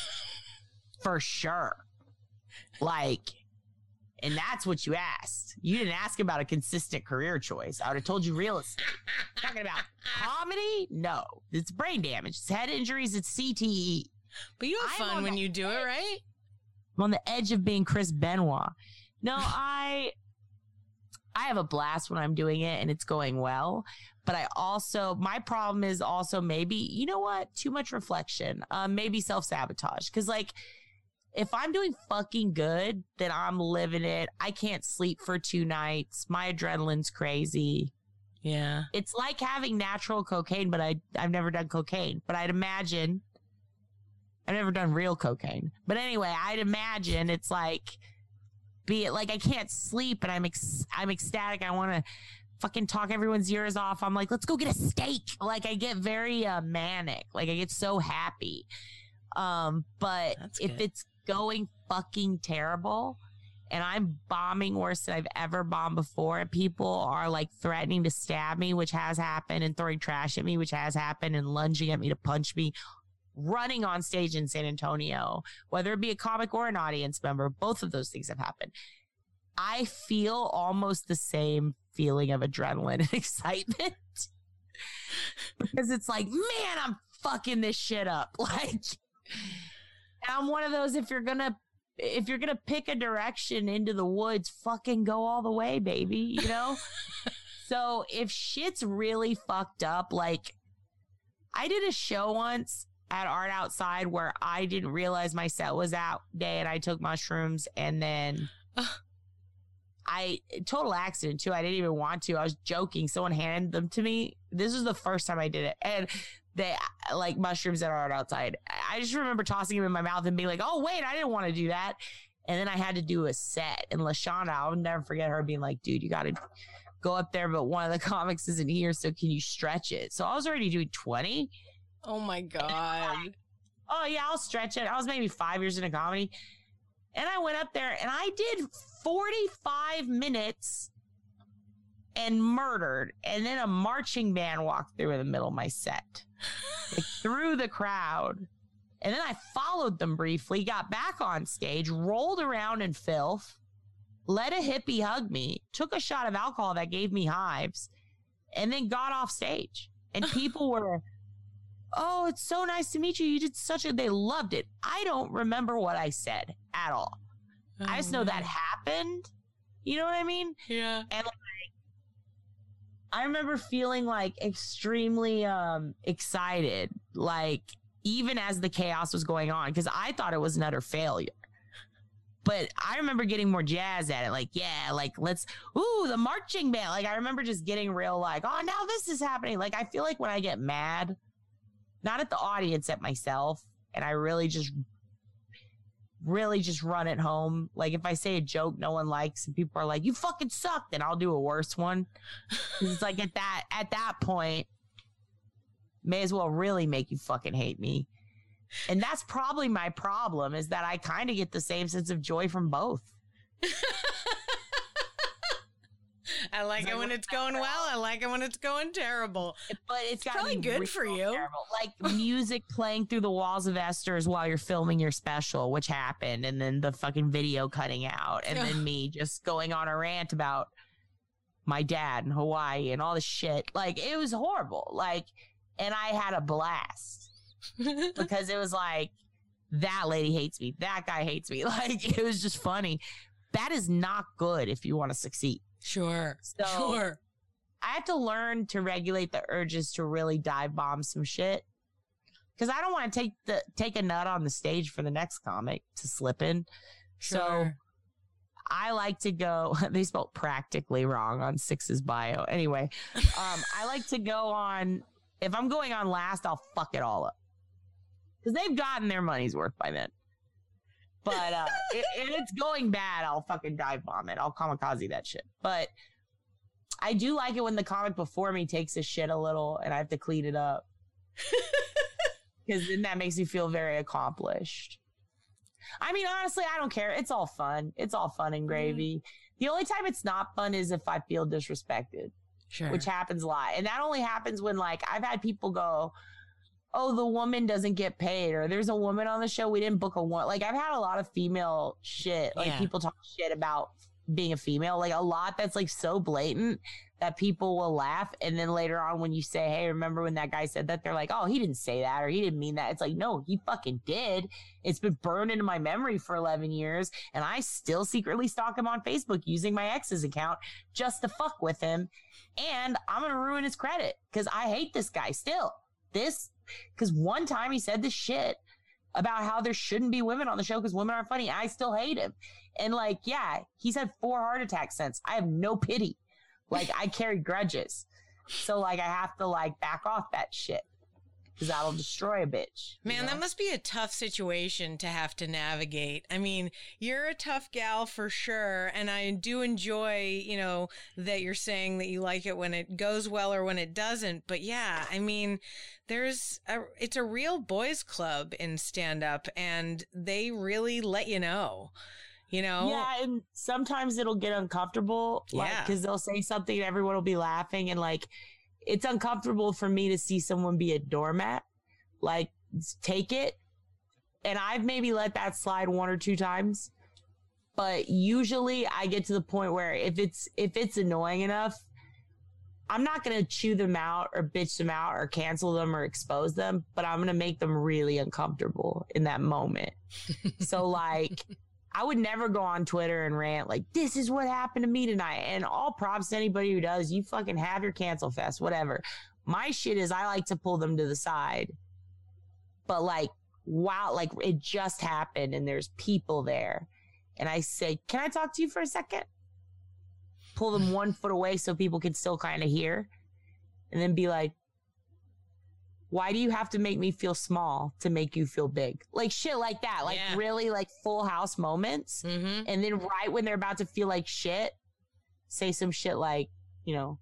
For sure. Like, and that's what you asked. You didn't ask about a consistent career choice. I would have told you real estate. Talking about comedy? No. It's brain damage. It's head injuries. It's C T E. But you have fun when you do it, right? I'm on the edge of being Chris Benoit. No, I I have a blast when I'm doing it and it's going well. But I also, my problem is also maybe, you know what? Too much reflection. Um, maybe self-sabotage. Because like, if I'm doing fucking good, then I'm living it. I can't sleep for two nights. My adrenaline's crazy. Yeah. It's like having natural cocaine, but I, I've never done cocaine. But I'd imagine, I've never done real cocaine. But anyway, I'd imagine it's like, be it like I can't sleep and I'm ex- I'm ecstatic. I want to fucking talk everyone's ears off. I'm like, let's go get a steak. Like I get very uh, manic. Like I get so happy. Um, but That's if good. it's going fucking terrible and I'm bombing worse than I've ever bombed before and people are like threatening to stab me, which has happened, and throwing trash at me, which has happened, and lunging at me to punch me, running on stage in San Antonio, whether it be a comic or an audience member, both of those things have happened. I feel almost the same feeling of adrenaline and excitement because it's like, man, I'm fucking this shit up. Like, I'm one of those, if you're gonna, if you're gonna pick a direction into the woods, fucking go all the way, baby, you know? So if shit's really fucked up, like I did a show once at Art Outside where I didn't realize my set was out day and I took mushrooms and then I, total accident too. I didn't even want to. I was joking. Someone handed them to me. This was the first time I did it. And they like mushrooms at Art Outside. I just remember tossing them in my mouth and being like, oh wait, I didn't want to do that. And then I had to do a set, and Lashana, I'll never forget her being like, dude, you got to go up there, but one of the comics isn't here. So can you stretch it? So I was already doing twenty. Oh my God. Oh yeah, I'll stretch it. I was maybe five years into comedy. And I went up there and I did forty-five minutes and murdered. And then a marching band walked through in the middle of my set, like, through the crowd. And then I followed them briefly, got back on stage, rolled around in filth, let a hippie hug me, took a shot of alcohol that gave me hives, and then got off stage. And people were, oh, it's so nice to meet you. You did such a, they loved it. I don't remember what I said at all. Oh, I just know that happened. You know what I mean? Yeah. And like, I remember feeling like extremely um, excited, like even as the chaos was going on, because I thought it was an utter failure. But I remember getting more jazz at it. Like, yeah, like let's, ooh, the marching band. Like I remember just getting real like, oh, now this is happening. Like I feel like when I get mad, not at the audience, at myself, and I really just, really just run it home. Like if I say a joke no one likes and people are like, you fucking suck, then I'll do a worse one. It's like at that, at that point, may as well really make you fucking hate me. And that's probably my problem, is that I kind of get the same sense of joy from both. I like it when it's going well. I like it when it's going terrible. But it's, It's gotta probably be good real for you. terrible. Like music playing through the walls of Esther's while you're filming your special, which happened, and then the fucking video cutting out, and then me just going on a rant about my dad in Hawaii and all this shit. Like it was horrible. Like, and I had a blast because it was like, that lady hates me, that guy hates me. Like it was just funny. That is not good if you want to succeed. Sure. So, sure. I had to learn to regulate the urges to really dive bomb some shit. Cause I don't want to take the, take a nut on the stage for the next comic to slip in. Sure. So I like to go, they spelled practically wrong on Six's bio. Anyway, um, I like to go on, if I'm going on last, I'll fuck it all up. because they've gotten their money's worth by then. But uh, if, if it's going bad, I'll fucking dive bomb it. I'll kamikaze that shit. But I do like it when the comic before me takes a shit a little and I have to clean it up. Because then that makes me feel very accomplished. I mean, honestly, I don't care. It's all fun. It's all fun and gravy. Mm. The only time it's not fun is if I feel disrespected. Sure. Which happens a lot. And that only happens when, like, I've had people go, oh, the woman doesn't get paid, or there's a woman on the show, we didn't book a one. Like, I've had a lot of female shit. Like, yeah. people talk shit about being a female. Like, a lot that's, like, so blatant that people will laugh. And then later on when you say, hey, remember when that guy said that? They're like, oh, he didn't say that, or he didn't mean that. It's like, no, he fucking did. It's been burned into my memory for eleven years. And I still secretly stalk him on Facebook using my ex's account just to fuck with him. And I'm going to ruin his credit because I hate this guy still. This, because one time he said this shit about how there shouldn't be women on the show because women aren't funny. I still hate him. And like, yeah, he's had four heart attacks since. I have no pity. Like, I carry grudges. So like, I have to like back off that shit because that'll destroy a bitch. Man, you know? That must be a tough situation to have to navigate. I mean, you're a tough gal for sure. And I do enjoy, you know, that you're saying that you like it when it goes well or when it doesn't. But yeah, I mean, there's a, it's a real boys club in stand up and they really let you know. You know? Yeah, and sometimes it'll get uncomfortable. Like, yeah. Because they'll say something and everyone will be laughing. And, like, it's uncomfortable for me to see someone be a doormat. Like, take it. And I've maybe let that slide one or two times. But usually I get to the point where if it's if it's annoying enough, I'm not going to chew them out or bitch them out or cancel them or expose them. But I'm going to make them really uncomfortable in that moment. So, like... I would never go on Twitter and rant like, this is what happened to me tonight. And all props to anybody who does. You fucking have your cancel fest, whatever. My shit is I like to pull them to the side. But like, wow, like it just happened and there's people there. And I say, can I talk to you for a second? Pull them one foot away so people can still kind of hear. And then be like, why do you have to make me feel small to make you feel big? Like shit like that. Like yeah. really like Full House moments. Mm-hmm. And then right when they're about to feel like shit, say some shit like, you know,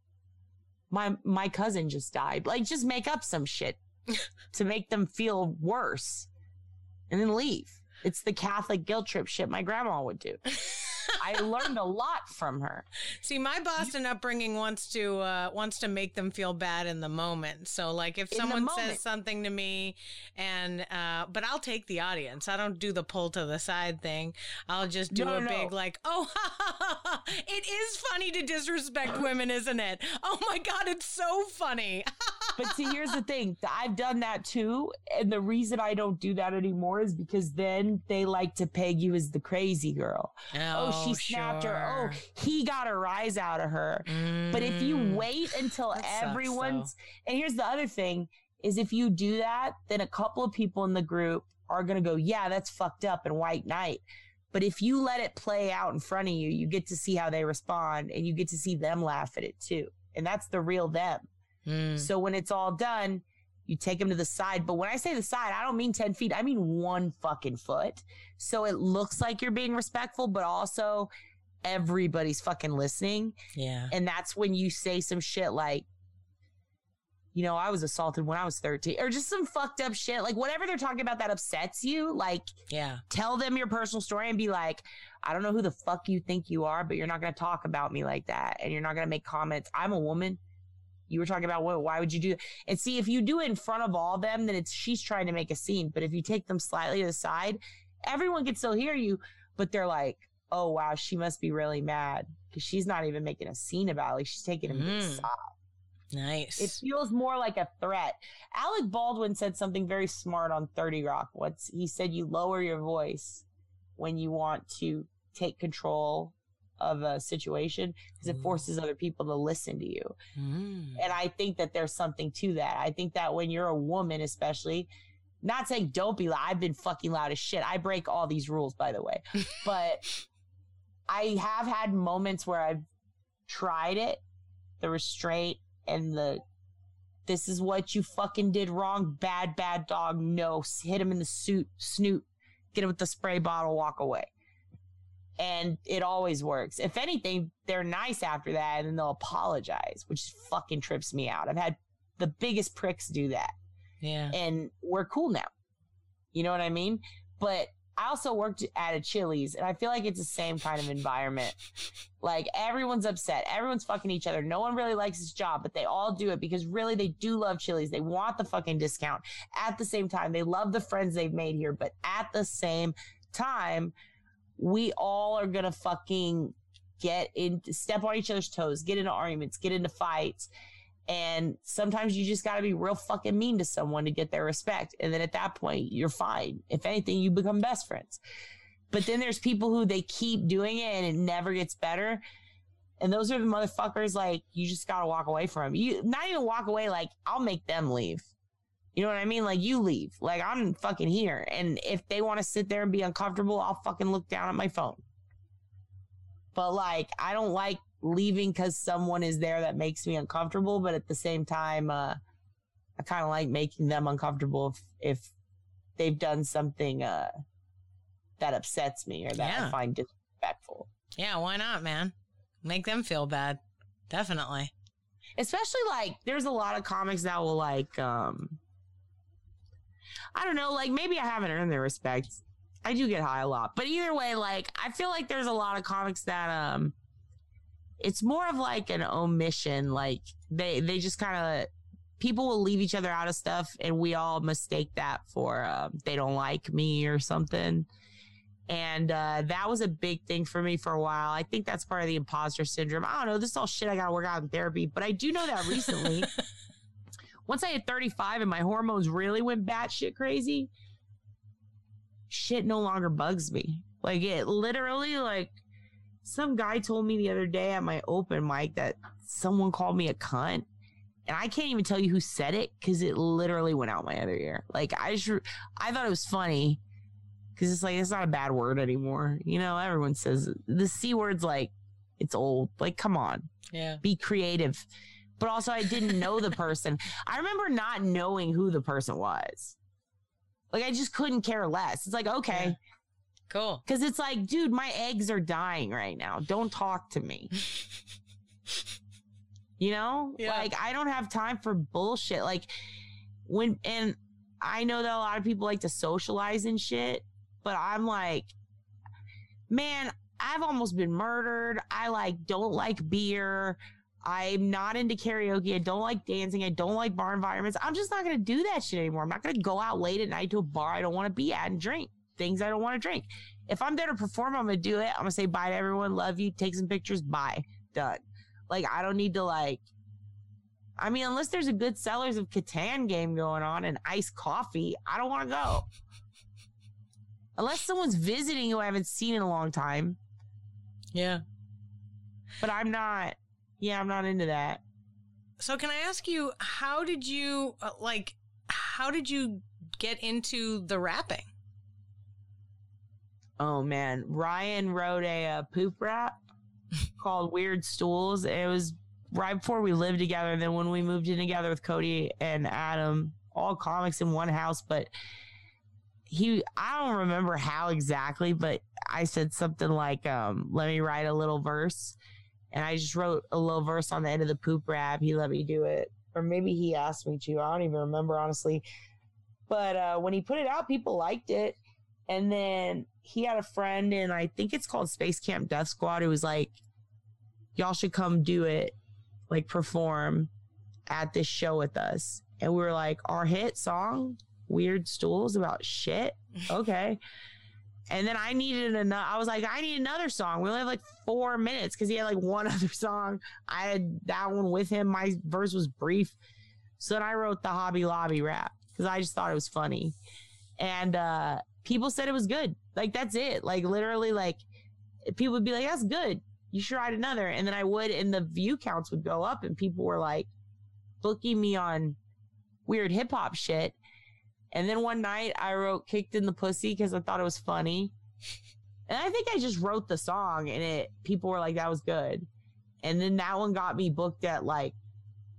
my, my cousin just died. Like just make up some shit to make them feel worse and then leave. It's the Catholic guilt trip shit my grandma would do. I learned a lot from her. See, my Boston upbringing wants to uh, wants to make them feel bad in the moment. So, like, if in someone says something to me, and uh, but I'll take the audience. I don't do the pull to the side thing. I'll just do no, a no. big like, oh, ha, ha, ha, ha. It is funny to disrespect women, isn't it? Oh my God, it's so funny. But see, here's the thing. I've done that too, and the reason I don't do that anymore is because then they like to peg you as the crazy girl. Oh, oh she snapped sure. her. Oh, he got a rise out of her. Mm. But if you wait until that everyone's, sucks, and here's the other thing, is if you do that, then a couple of people in the group are going to go, yeah, that's fucked up and white knight. But if you let it play out in front of you, you get to see how they respond and you get to see them laugh at it too. And that's the real them. Mm. So when it's all done, you take them to the side. But when I say the side, I don't mean ten feet. I mean one fucking foot. So it looks like you're being respectful, but also everybody's fucking listening. Yeah. And that's when you say some shit like, you know, I was assaulted when I was thirteen, or just some fucked up shit. Like whatever they're talking about that upsets you, like, yeah, tell them your personal story and be like, I don't know who the fuck you think you are, but you're not going to talk about me like that. And you're not going to make comments. I'm a woman. You were talking about what, why would you do it? And see, if you do it in front of all of them, then it's, she's trying to make a scene. But if you take them slightly to the side, everyone can still hear you, but they're like, oh wow, she must be really mad because she's not even making a scene about it. Like she's taking him mm. to the side. Nice. It feels more like a threat. Alec Baldwin said something very smart on thirty Rock. What's he said? You lower your voice when you want to take control of a situation because it forces other people to listen to you. Mm. And I think that there's something to that. I think that when you're a woman, especially, not saying don't be loud. I've been fucking loud as shit. I break all these rules, by the way. But I have had moments where I've tried it, the restraint and the This is what you fucking did wrong. Bad, bad dog. No, hit him in the suit, snoot, get him with the spray bottle, walk away. And it always works. If anything, they're nice after that and then they'll apologize, which fucking trips me out. I've had the biggest pricks do that. Yeah. And we're cool now. You know what I mean? But I also worked at a Chili's, and I feel like it's the same kind of environment. Like, everyone's upset. Everyone's fucking each other. No one really likes his job, but they all do it because really they do love Chili's. They want the fucking discount. At the same time, they love the friends they've made here. But at the same time, we all are going to fucking get in, step on each other's toes, get into arguments, get into fights. And sometimes you just got to be real fucking mean to someone to get their respect. And then at that point, you're fine. If anything, you become best friends. But then there's people who they keep doing it and it never gets better. And those are the motherfuckers, like, you just got to walk away from. You not even walk away, like, I'll make them leave. You know what I mean? Like, you leave. Like, I'm fucking here. And if they want to sit there and be uncomfortable, I'll fucking look down at my phone. But, like, I don't like leaving because someone is there that makes me uncomfortable, but at the same time, uh, I kind of like making them uncomfortable if, if they've done something uh, that upsets me or that yeah. I find disrespectful. Yeah, why not, man? Make them feel bad. Definitely. Especially, like, there's a lot of comics that will, like, um, I don't know, like, maybe I haven't earned their respect. I do get high a lot. But either way, like, I feel like there's a lot of comics that, um, it's more of like an omission. Like they, they just kind of, people will leave each other out of stuff and we all mistake that for, uh, they don't like me or something. And, uh, that was a big thing for me for a while. I think that's part of the imposter syndrome. I don't know. This is all shit I got to work out in therapy, but I do know that recently, once I hit thirty-five and my hormones really went batshit crazy, shit no longer bugs me. Like it literally, like, some guy told me the other day at my open mic that someone called me a cunt. And I can't even tell you who said it because it literally went out my other ear. Like, I just, I thought it was funny because it's like, it's not a bad word anymore. You know, everyone says it. The C word's like, it's old. Like, come on. Yeah. Be creative. But also, I didn't know the person. I remember not knowing who the person was. Like, I just couldn't care less. It's like, okay. Yeah. Cool. Because it's like, dude, my eggs are dying right now. Don't talk to me. You know? Yeah. Like, I don't have time for bullshit. Like, when, and I know that a lot of people like to socialize and shit, but I'm like, man, I've almost been murdered. I, like, don't like beer. I'm not into karaoke. I don't like dancing. I don't like bar environments. I'm just not going to do that shit anymore. I'm not going to go out late at night to a bar I don't want to be at and drink things I don't want to drink. If I'm there to perform, I'm going to do it. I'm going to say bye to everyone. Love you. Take some pictures. Bye. Done. Like, I don't need to, like, I mean, unless there's a good Sellers of Catan game going on and iced coffee, I don't want to go. Unless someone's visiting who I haven't seen in a long time. Yeah. But I'm not, yeah, I'm not into that. So can I ask you, how did you, uh, like, how did you get into the rapping? Oh, man. Ryan wrote a uh, poop rap called Weird Stools. It was right before we lived together. And then when we moved in together with Cody and Adam, all comics in one house. But he, I don't remember how exactly, but I said something like, um, let me write a little verse. And I just wrote a little verse on the end of the poop rap. He let me do it. Or maybe he asked me to. I don't even remember, honestly. But uh, when he put it out, people liked it. And then he had a friend, and I think it's called Space Camp Death Squad, who was like, y'all should come do it, like perform at this show with us. And we were like, our hit song, Weird Stools, about shit? Okay. And then I needed another, I was like, I need another song. We only have like four minutes because he had like one other song. I had that one with him. My verse was brief. So then I wrote the Hobby Lobby rap because I just thought it was funny. And uh, people said it was good. Like, that's it. Like, literally, like, people would be like, that's good. You should write another. And then I would, and the view counts would go up, and people were like booking me on weird hip hop shit. And then one night I wrote Kicked in the Pussy because I thought it was funny. And I think I just wrote the song, and it, people were like, that was good. And then that one got me booked at like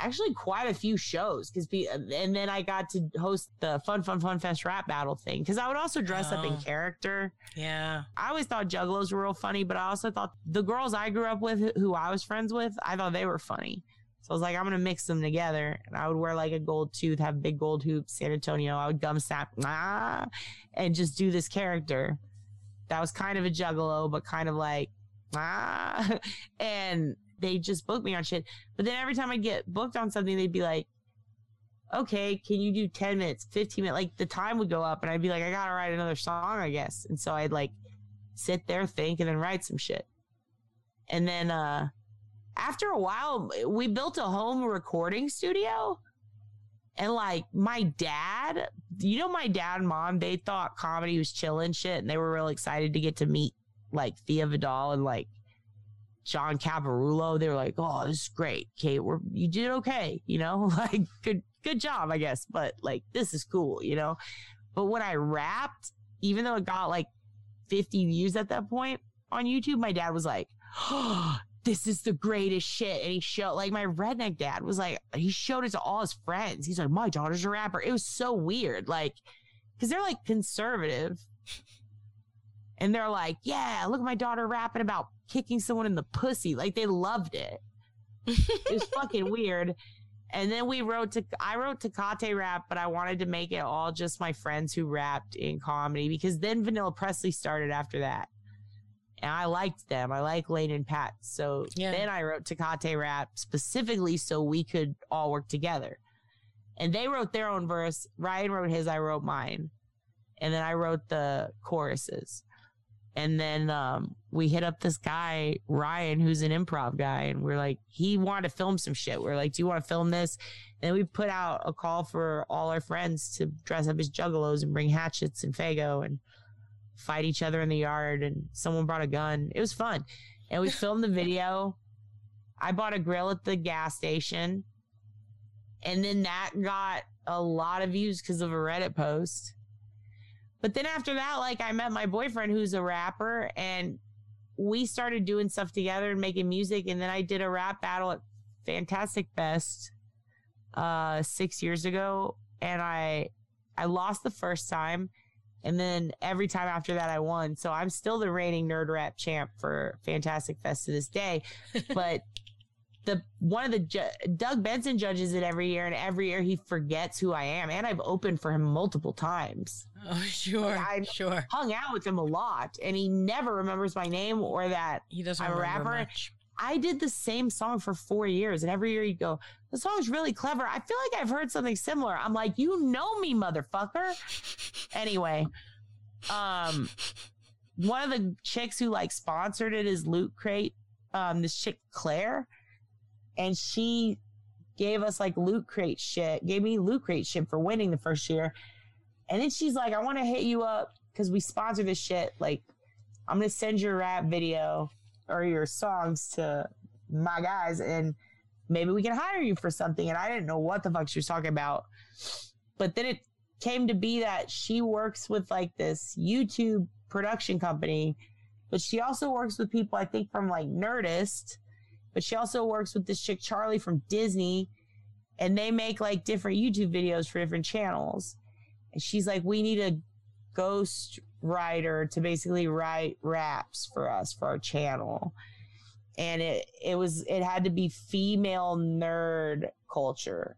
actually quite a few shows because and then I got to host the Fun Fun Fun Fest rap battle thing because I would also dress oh. up in character. Yeah. I always thought juggalos were real funny, but I also thought the girls I grew up with who I was friends with, I thought they were funny. So I was like, I'm going to mix them together. And I would wear like a gold tooth, have big gold hoops, San Antonio. I would gum snap, ah, and just do this character. That was kind of a juggalo, but kind of like, ah, and they just booked me on shit. But then every time I get booked on something, they'd be like, okay, can you do ten minutes, fifteen minutes? Like the time would go up and I'd be like, I got to write another song, I guess. And so I'd like sit there, think, and then write some shit. And then, uh, after a while, we built a home recording studio. And like my dad, you know, my dad and mom, they thought comedy was chill and shit. And they were real excited to get to meet like Thea Vidal and like John Caparulo. They were like, oh, this is great, Kate. We're, you did okay. You know, like good, good job, I guess. But like, this is cool, you know? But when I rapped, even though it got like fifty views at that point on YouTube, my dad was like, oh, this is the greatest shit. And he showed, like, my redneck dad was like, he showed it to all his friends. He's like, my daughter's a rapper. It was so weird. Like, cause they're like conservative. And they're like, yeah, look at my daughter rapping about kicking someone in the pussy. Like, they loved it. It was fucking weird. And then we wrote to, I wrote Tecate Rap, but I wanted to make it all just my friends who rapped in comedy because then Vanilla Presley started after that. And I liked them. I like Lane and Pat. So yeah. Then I wrote Tecate Rap specifically so we could all work together. And they wrote their own verse. Ryan wrote his, I wrote mine. And then I wrote the choruses. And then um, we hit up this guy, Ryan, who's an improv guy. And we're like, he wanted to film some shit. We're like, do you want to film this? And we put out a call for all our friends to dress up as juggalos and bring hatchets and Faygo and fight each other in the yard. And someone brought a gun. It was fun. And we filmed the video. I bought a grill at the gas station. And then that got a lot of views because of a Reddit post. But then after that, like, I met my boyfriend who's a rapper and we started doing stuff together and making music. And then I did a rap battle at Fantastic Fest uh, six years ago. And I, I lost the first time. And then every time after that, I won. So I'm still the reigning nerd rap champ for Fantastic Fest to this day. But the one of the ju- Doug Benson judges it every year, and every year he forgets who I am. And I've opened for him multiple times. Oh, sure, like I sure. Hung out with him a lot, and he never remembers my name or that he doesn't I'm a rapper. Much. I did the same song for four years, and every year he'd go, the song's really clever. I feel like I've heard something similar. I'm like, you know me, motherfucker. Anyway, um, one of the chicks who like sponsored it is Loot Crate. Um, this chick Claire, and she gave us like Loot Crate shit. Gave me Loot Crate shit for winning the first year, and then she's like, I want to hit you up because we sponsor this shit. Like, I'm gonna send your rap video or your songs to my guys, and maybe we can hire you for something. And I didn't know what the fuck she was talking about. But then it came to be that she works with like this YouTube production company, but she also works with people, I think, from like Nerdist, but she also works with this chick, Charlie, from Disney, and they make like different YouTube videos for different channels. And she's like, we need a ghost writer to basically write raps for us for our channel. And it it was it had to be female nerd culture.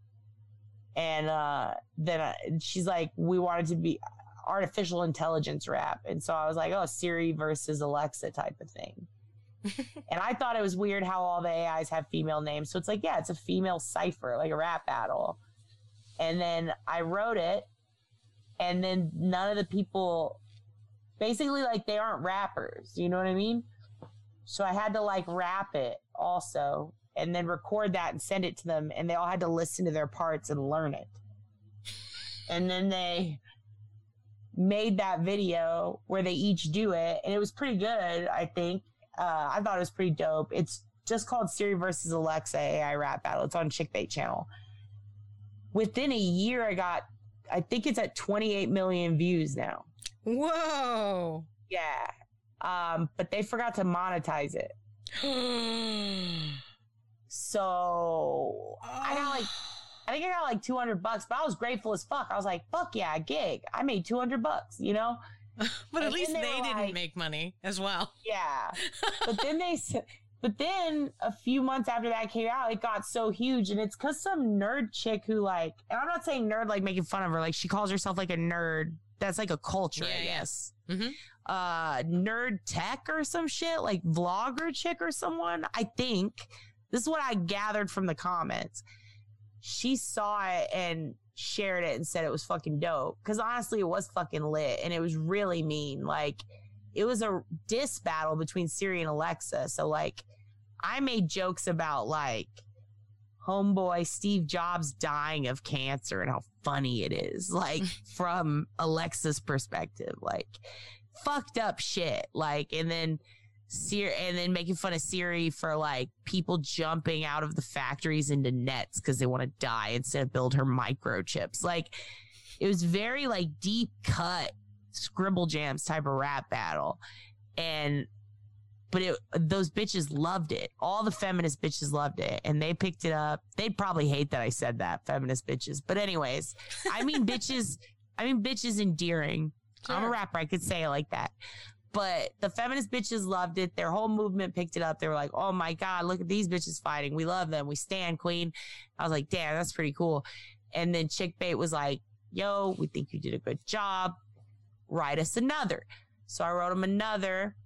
And uh then I, she's like, we wanted to be artificial intelligence rap. And so I was like, oh, Siri versus Alexa type of thing. And I thought it was weird how all the A Is have female names. So it's like, yeah, it's a female cipher, like a rap battle. And then I wrote it. And then none of the people, basically, like, they aren't rappers. You know what I mean? So I had to, like, rap it also and then record that and send it to them. And they all had to listen to their parts and learn it. And then they made that video where they each do it. And it was pretty good, I think. Uh, I thought it was pretty dope. It's just called Siri versus Alexa A I Rap Battle. It's on Chickbait Channel. Within a year, I got... I think it's at twenty-eight million views now. Whoa. Yeah. Um, but they forgot to monetize it. So I got like, I think I got like two hundred bucks, but I was grateful as fuck. I was like, fuck yeah, gig. I made two hundred bucks, you know? But at and least they, they didn't like, make money as well. Yeah. But then they said, but then a few months after that came out, it got so huge. And it's because some nerd chick who like, and I'm not saying nerd like making fun of her. Like she calls herself like a nerd. That's like a culture, yeah, I yeah. guess. Mm-hmm. Uh, nerd tech or some shit, like vlogger chick or someone. I think this is what I gathered from the comments. She saw it and shared it and said it was fucking dope. Cause honestly, it was fucking lit and it was really mean. Like it was a diss battle between Siri and Alexa. So like I made jokes about like homeboy Steve Jobs dying of cancer and how funny it is. Like from Alexa's perspective, like fucked up shit. Like, and then Siri, and then making fun of Siri for like people jumping out of the factories into nets because they want to die instead of build her microchips. Like it was very like deep cut Scribble Jams type of rap battle. And but it, those bitches loved it. All the feminist bitches loved it. And they picked it up. They'd probably hate that I said that, feminist bitches. But anyways, I mean bitches, I mean bitches endearing. Sure. I'm a rapper. I could say it like that. But the feminist bitches loved it. Their whole movement picked it up. They were like, oh my God, look at these bitches fighting. We love them. We stand, queen. I was like, damn, that's pretty cool. And then Chickbait was like, yo, we think you did a good job. Write us another. So I wrote him another.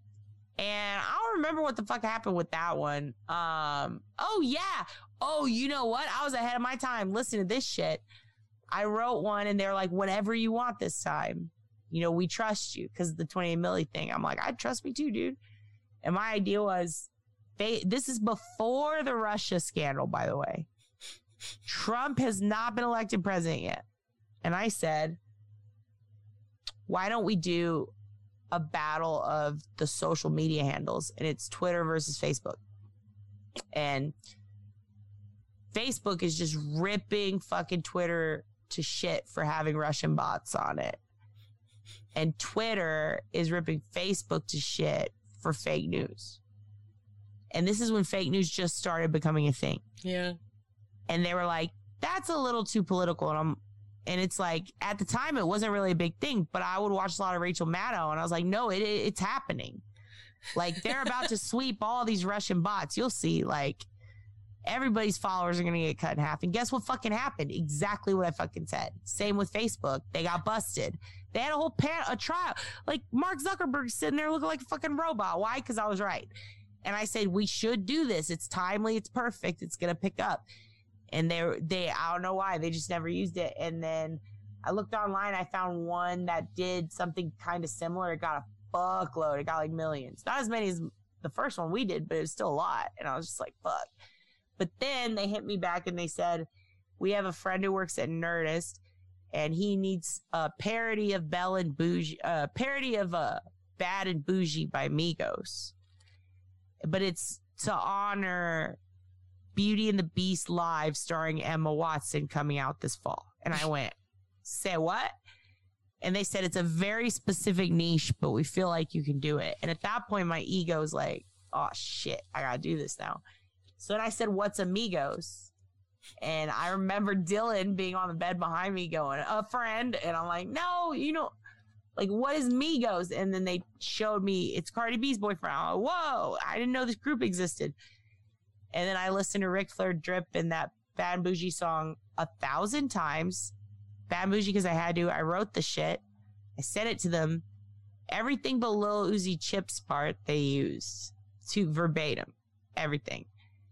And I don't remember what the fuck happened with that one. Um, oh, yeah. Oh, you know what? I was ahead of my time. Listen to this shit. I wrote one and they're like, whatever you want this time. You know, we trust you because of the twenty-eight milli thing. I'm like, I trust me too, dude. And my idea was, they, this is before the Russia scandal, by the way. Trump has not been elected president yet. And I said, why don't we do a battle of the social media handles? And it's Twitter versus Facebook. And Facebook is just ripping fucking Twitter to shit for having Russian bots on it. And Twitter is ripping Facebook to shit for fake news. And this is when fake news just started becoming a thing. Yeah. And they were like, that's a little too political. And I'm, and it's like, at the time, it wasn't really a big thing, but I would watch a lot of Rachel Maddow and I was like, no, it, it it's happening. Like they're about to sweep all these Russian bots. You'll see, like everybody's followers are going to get cut in half. And guess what fucking happened? Exactly what I fucking said. Same with Facebook. They got busted. They had a whole pan, a trial. Like Mark Zuckerberg sitting there looking like a fucking robot. Why? Because I was right. And I said, we should do this. It's timely. It's perfect. It's going to pick up. And they, they, I don't know why. They just never used it. And then I looked online. I found one that did something kind of similar. It got a fuckload. It got like millions. Not as many as the first one we did, but it was still a lot. And I was just like, fuck. But then they hit me back and they said, we have a friend who works at Nerdist and he needs a parody of Belle and Bougie, a uh, parody of uh, Bad and Bougie by Migos. But it's to honor Beauty and the Beast Live starring Emma Watson coming out this fall. And I went, say what? And they said it's a very specific niche, but we feel like you can do it. And at that point, my ego's like, oh shit, I gotta do this now. So then I said, what's Amigos? And I remember Dylan being on the bed behind me going, a friend. And I'm like, no, you know, like, what is Migos? And then they showed me it's Cardi B's boyfriend. I'm like, whoa, I didn't know this group existed. And then I listened to Ric Flair drip in that Bad and Bougie song a thousand times. Bad and Bougie because I had to. I wrote the shit. I sent it to them. Everything but Lil Uzi Chip's part they used to verbatim. Everything.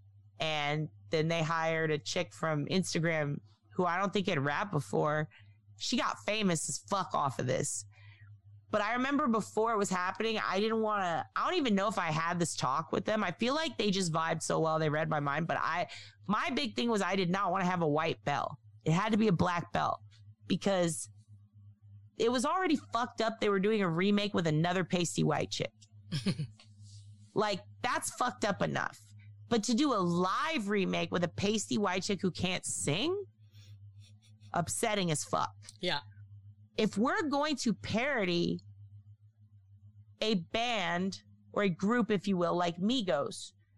And then they hired a chick from Instagram who I don't think had rapped before. She got famous as fuck off of this. But I remember before it was happening, I didn't want to, I don't even know if I had this talk with them. I feel like they just vibed so well. They read my mind. But I, my big thing was I did not want to have a white belt. It had to be a black belt because it was already fucked up. They were doing a remake with another pasty white chick. Like, that's fucked up enough. But to do a live remake with a pasty white chick who can't sing, upsetting as fuck. Yeah. If we're going to parody a band or a group, if you will, like Migos,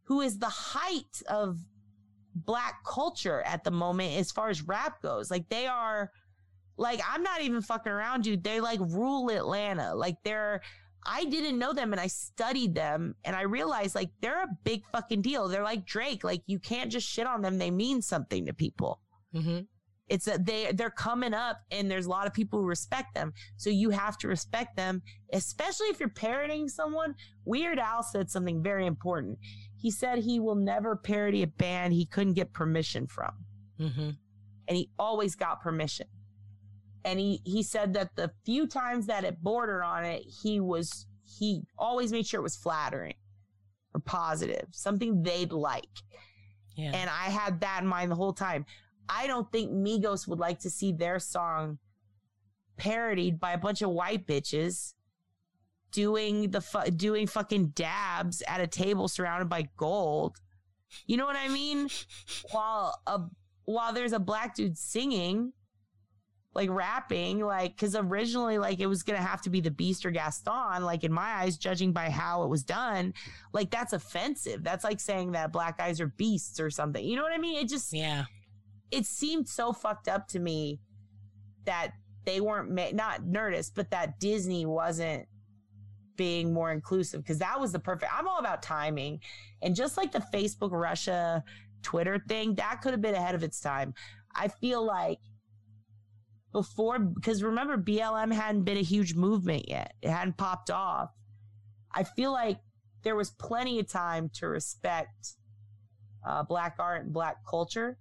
who is the height of Black culture at the moment as far as rap goes. Like they are, like, I'm not even fucking around, dude. They like rule Atlanta. Like they're, I didn't know them and I studied them and I realized like they're a big fucking deal. They're like Drake. Like you can't just shit on them. They mean something to people. Mm-hmm. It's that they, they're coming up and there's a lot of people who respect them. So you have to respect them, especially if you're parodying someone. Weird Al said something very important. He said he will never parody a band he couldn't get permission from. Mm-hmm. And he always got permission. And he, he said that the few times that it bordered on it, he was, he always made sure it was flattering or positive, something they'd like. Yeah. And I had that in mind the whole time. I don't think Migos would like to see their song parodied by a bunch of white bitches doing the fu- doing fucking dabs at a table surrounded by gold. You know what I mean? While a while there's a black dude singing, like rapping, like, because originally, like, it was gonna have to be the Beast or Gaston. Like in my eyes, judging by how it was done, like that's offensive. That's like saying that black guys are beasts or something. You know what I mean? It just yeah. It seemed so fucked up to me that they weren't ma- not Nerdist, but that Disney wasn't being more inclusive, because that was the perfect. I'm all about timing, and just like the Facebook Russia Twitter thing, that could have been ahead of its time. I feel like before, because remember B L M hadn't been a huge movement yet; it hadn't popped off. I feel like there was plenty of time to respect uh, black art and black culture.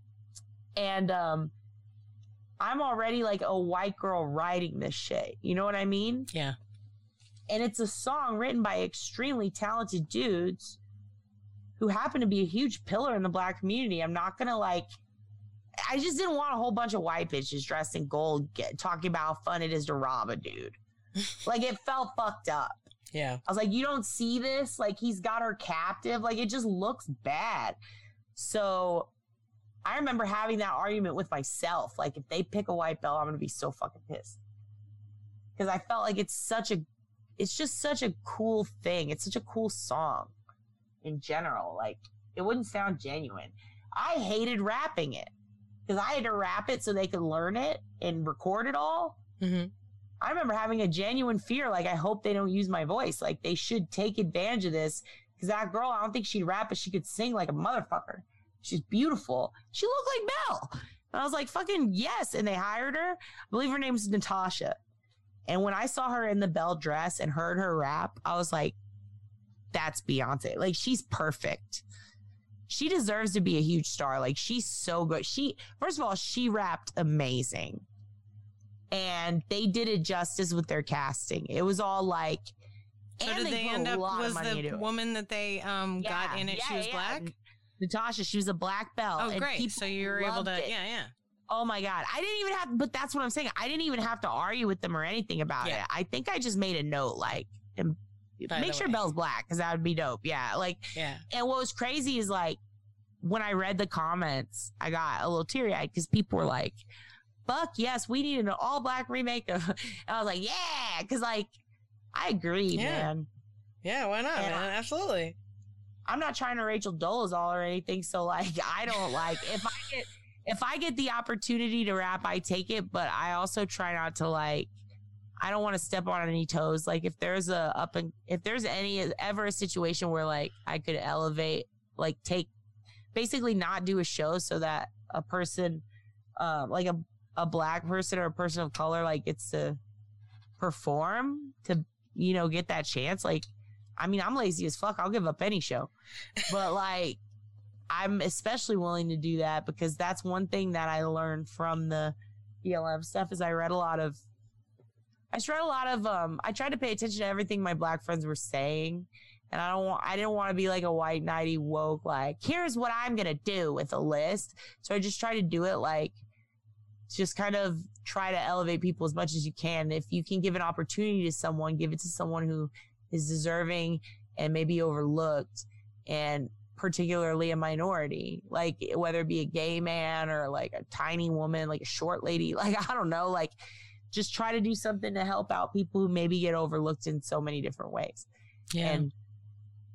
And um, I'm already like a white girl writing this shit. You know what I mean? Yeah. And it's a song written by extremely talented dudes who happen to be a huge pillar in the black community. I'm not going to like, I just didn't want a whole bunch of white bitches dressed in gold get, talking about how fun it is to rob a dude. Like it felt fucked up. Yeah. I was like, you don't see this? Like he's got her captive. Like it just looks bad. So I remember having that argument with myself. Like, if they pick a white belt, I'm going to be so fucking pissed. Because I felt like it's such a, it's just such a cool thing. It's such a cool song in general. Like, it wouldn't sound genuine. I hated rapping it. Because I had to rap it so they could learn it and record it all. Mm-hmm. I remember having a genuine fear. Like, I hope they don't use my voice. Like, they should take advantage of this. Because that girl, I don't think she'd rap, but she could sing like a motherfucker. She's beautiful. She looked like Belle. And I was like, fucking yes. And they hired her. I believe her name's Natasha. And when I saw her in the Belle dress and heard her rap, I was like, that's Beyonce. Like, she's perfect. She deserves to be a huge star. Like, she's so good. She, first of all, she rapped amazing. And they did it justice with their casting. It was all like, so and did they, they put end a up, lot was of money into the it. woman that they um Yeah, got in it, yeah, she was yeah. black? Natasha, she was a black belt. Oh, and great. people So you were able loved to, it. yeah, yeah. Oh my God. I didn't even have, but that's what I'm saying. I didn't even have to argue with them or anything about Yeah. it. I think I just made a note, like, and By make the sure way. Belle's black, because that would be dope. Yeah. Like, Yeah. and what was crazy is like, when I read the comments, I got a little teary eyed because people were like, fuck yes, we need an all black remake of, and I was like, yeah. Cause like, I agree, Yeah. man. Yeah, why not, And man? I- Absolutely. I'm not trying to Rachel Dolezal or anything. So like, I don't like, if I get, if I get the opportunity to rap, I take it. But I also try not to like, I don't want to step on any toes. Like if there's a up and if there's any ever a situation where like I could elevate, like take, basically not do a show so that a person, um, like a, a black person or a person of color, like gets to perform to, you know, get that chance. Like, I mean, I'm lazy as fuck. I'll give up any show, but like, I'm especially willing to do that because that's one thing that I learned from the B L M stuff is I read a lot of, I just read a lot of, um, I tried to pay attention to everything my black friends were saying. And I don't want, I didn't want to be like a white knighty woke, like, here's what I'm going to do with a list. So I just try to do it like, just kind of try to elevate people as much as you can. If you can give an opportunity to someone, give it to someone who is deserving and maybe overlooked, and particularly a minority, like whether it be a gay man or like a tiny woman, like a short lady, like, I don't know, like just try to do something to help out people who maybe get overlooked in so many different ways. Yeah. And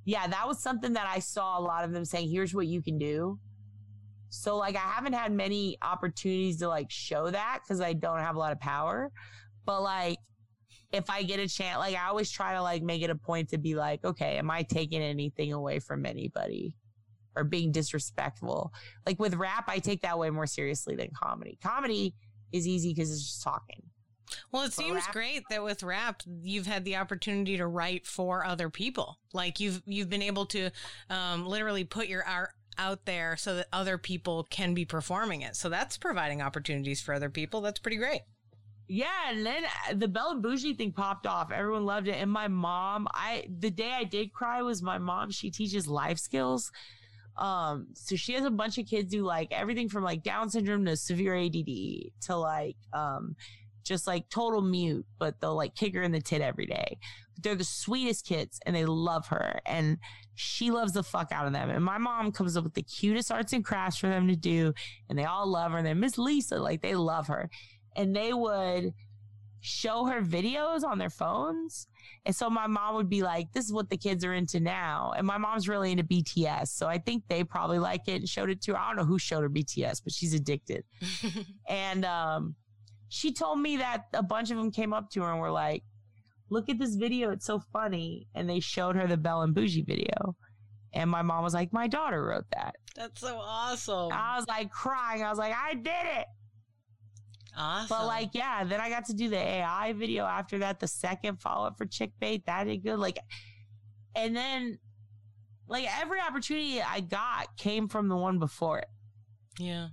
yeah, that was something that I saw a lot of them saying, here's what you can do. So like, I haven't had many opportunities to like show that because I don't have a lot of power. But like, if I get a chance, like I always try to like make it a point to be like, okay, am I taking anything away from anybody or being disrespectful? Like with rap, I take that way more seriously than comedy. Comedy is easy because it's just talking. Well, it seems rap- great that with rap, you've had the opportunity to write for other people. Like you've, you've been able to um, literally put your art out there so that other people can be performing it. So that's providing opportunities for other people. That's pretty great. Yeah, and then the Belle and Bougie thing popped off. Everyone loved it. And my mom, I the day I did cry was my mom. She teaches life skills. Um, so she has a bunch of kids do like everything from like Down syndrome to severe A D D to like um just like total mute, but they'll like kick her in the tit every day. They're the sweetest kids and they love her and she loves the fuck out of them. And my mom comes up with the cutest arts and crafts for them to do and they all love her. And then Miss Lisa, like they love her. And they would show her videos on their phones. And so my mom would be like, this is what the kids are into now. And my mom's really into B T S. So I think they probably like it and showed it to her. I don't know who showed her B T S, but she's addicted. And um, she told me that a bunch of them came up to her and were like, look at this video. It's so funny. And they showed her the Belle and Bougie video. And my mom was like, my daughter wrote that. That's so awesome. I was like crying. I was like, I did it. Awesome. But like, yeah, then I got to do the A I video after that, the second follow-up for Chick Bait. That did good. Like, and then like every opportunity I got came from the one before it. Yeah.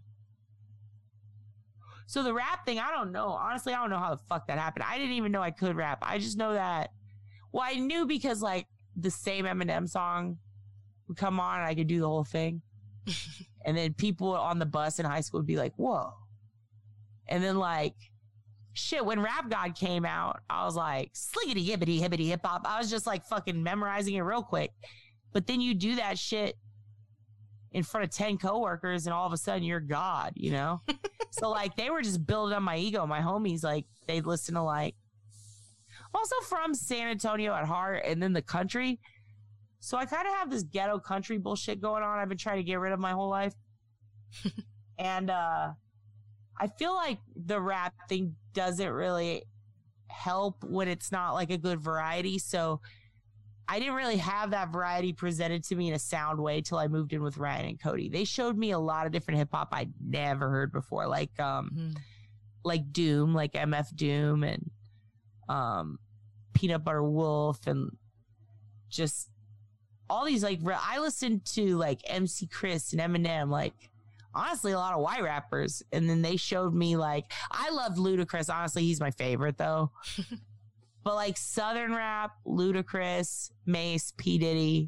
So the rap thing, I don't know. Honestly, I don't know how the fuck that happened. I didn't even know I could rap. I just know that, well, I knew because like the same Eminem song would come on and I could do the whole thing. And then people on the bus in high school would be like, whoa. And then like, shit, when Rap God came out, I was like, sliggity hibbity hibbity hip hop. I was just like fucking memorizing it real quick. But then you do that shit in front of ten coworkers and all of a sudden you're God, you know? So like they were just building up my ego. My homies, like they'd listen to like, I'm also from San Antonio at heart and then the country. So I kind of have this ghetto country bullshit going on. I've been trying to get rid of my whole life. And, uh, I feel like the rap thing doesn't really help when it's not like a good variety. So I didn't really have that variety presented to me in a sound way till I moved in with Ryan and Cody. They showed me a lot of different hip hop I'd never heard before, like um, mm-hmm. like Doom, like M F Doom and um, Peanut Butter Wolf and just all these like I listened to like M C Chris and Eminem, like. Honestly, a lot of white rappers. And then they showed me like, I loved Ludacris. Honestly, he's my favorite though. But like Southern rap, Ludacris, Mace, P. Diddy,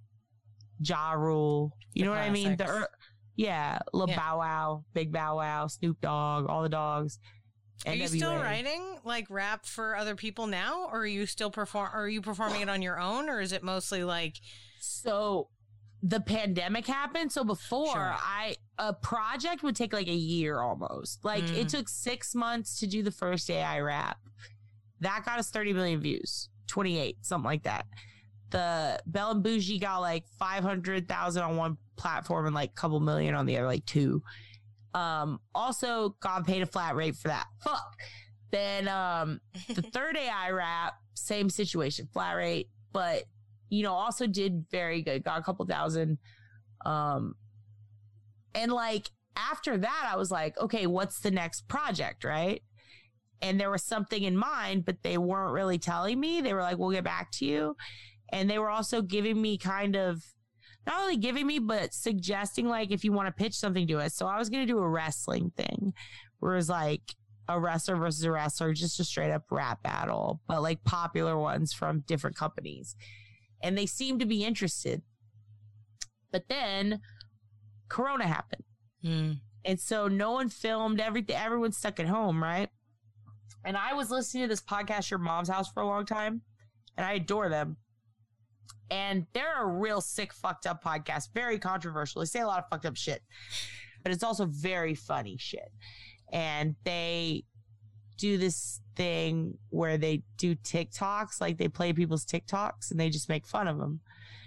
Ja Rule. You the know classics. what I mean? The er, yeah, Lil Yeah. Bow Wow, Big Bow Wow, Snoop Dogg, all the dogs. Are you N W A. still writing like rap for other people now? Or are you still perform, or are you performing it on your own? Or is it mostly like, So the pandemic happened. So before Sure. I, a project would take like a year almost. Like Mm. it took six months to do the first A I rap. That got us thirty million views, twenty-eight, something like that. The Belle and Bougie got like five hundred thousand on one platform and like a couple million on the other, like two. Um, also got paid a flat rate for that. Fuck. Then, um, the third A I rap, same situation, flat rate, but you know, also did very good. Got a couple thousand. Um, and like after that, I was like, okay, what's the next project? Right. And there was something in mind, but they weren't really telling me. They were like, we'll get back to you. And they were also giving me kind of, not only giving me, but suggesting like, if you want to pitch something to us. So I was going to do a wrestling thing where it was like a wrestler versus a wrestler, just a straight up rap battle, but like popular ones from different companies. And they seemed to be interested. But then Corona happened. mm. And so no one filmed everything. Everyone's stuck at home, right? And I was listening to this podcast, Your Mom's House, for a long time. And I adore them. And they're a real sick, fucked up podcast. Very controversial. They say a lot of fucked up shit. But it's also very funny shit. And they do this thing where they do TikToks. Like they play people's TikToks and they just make fun of them.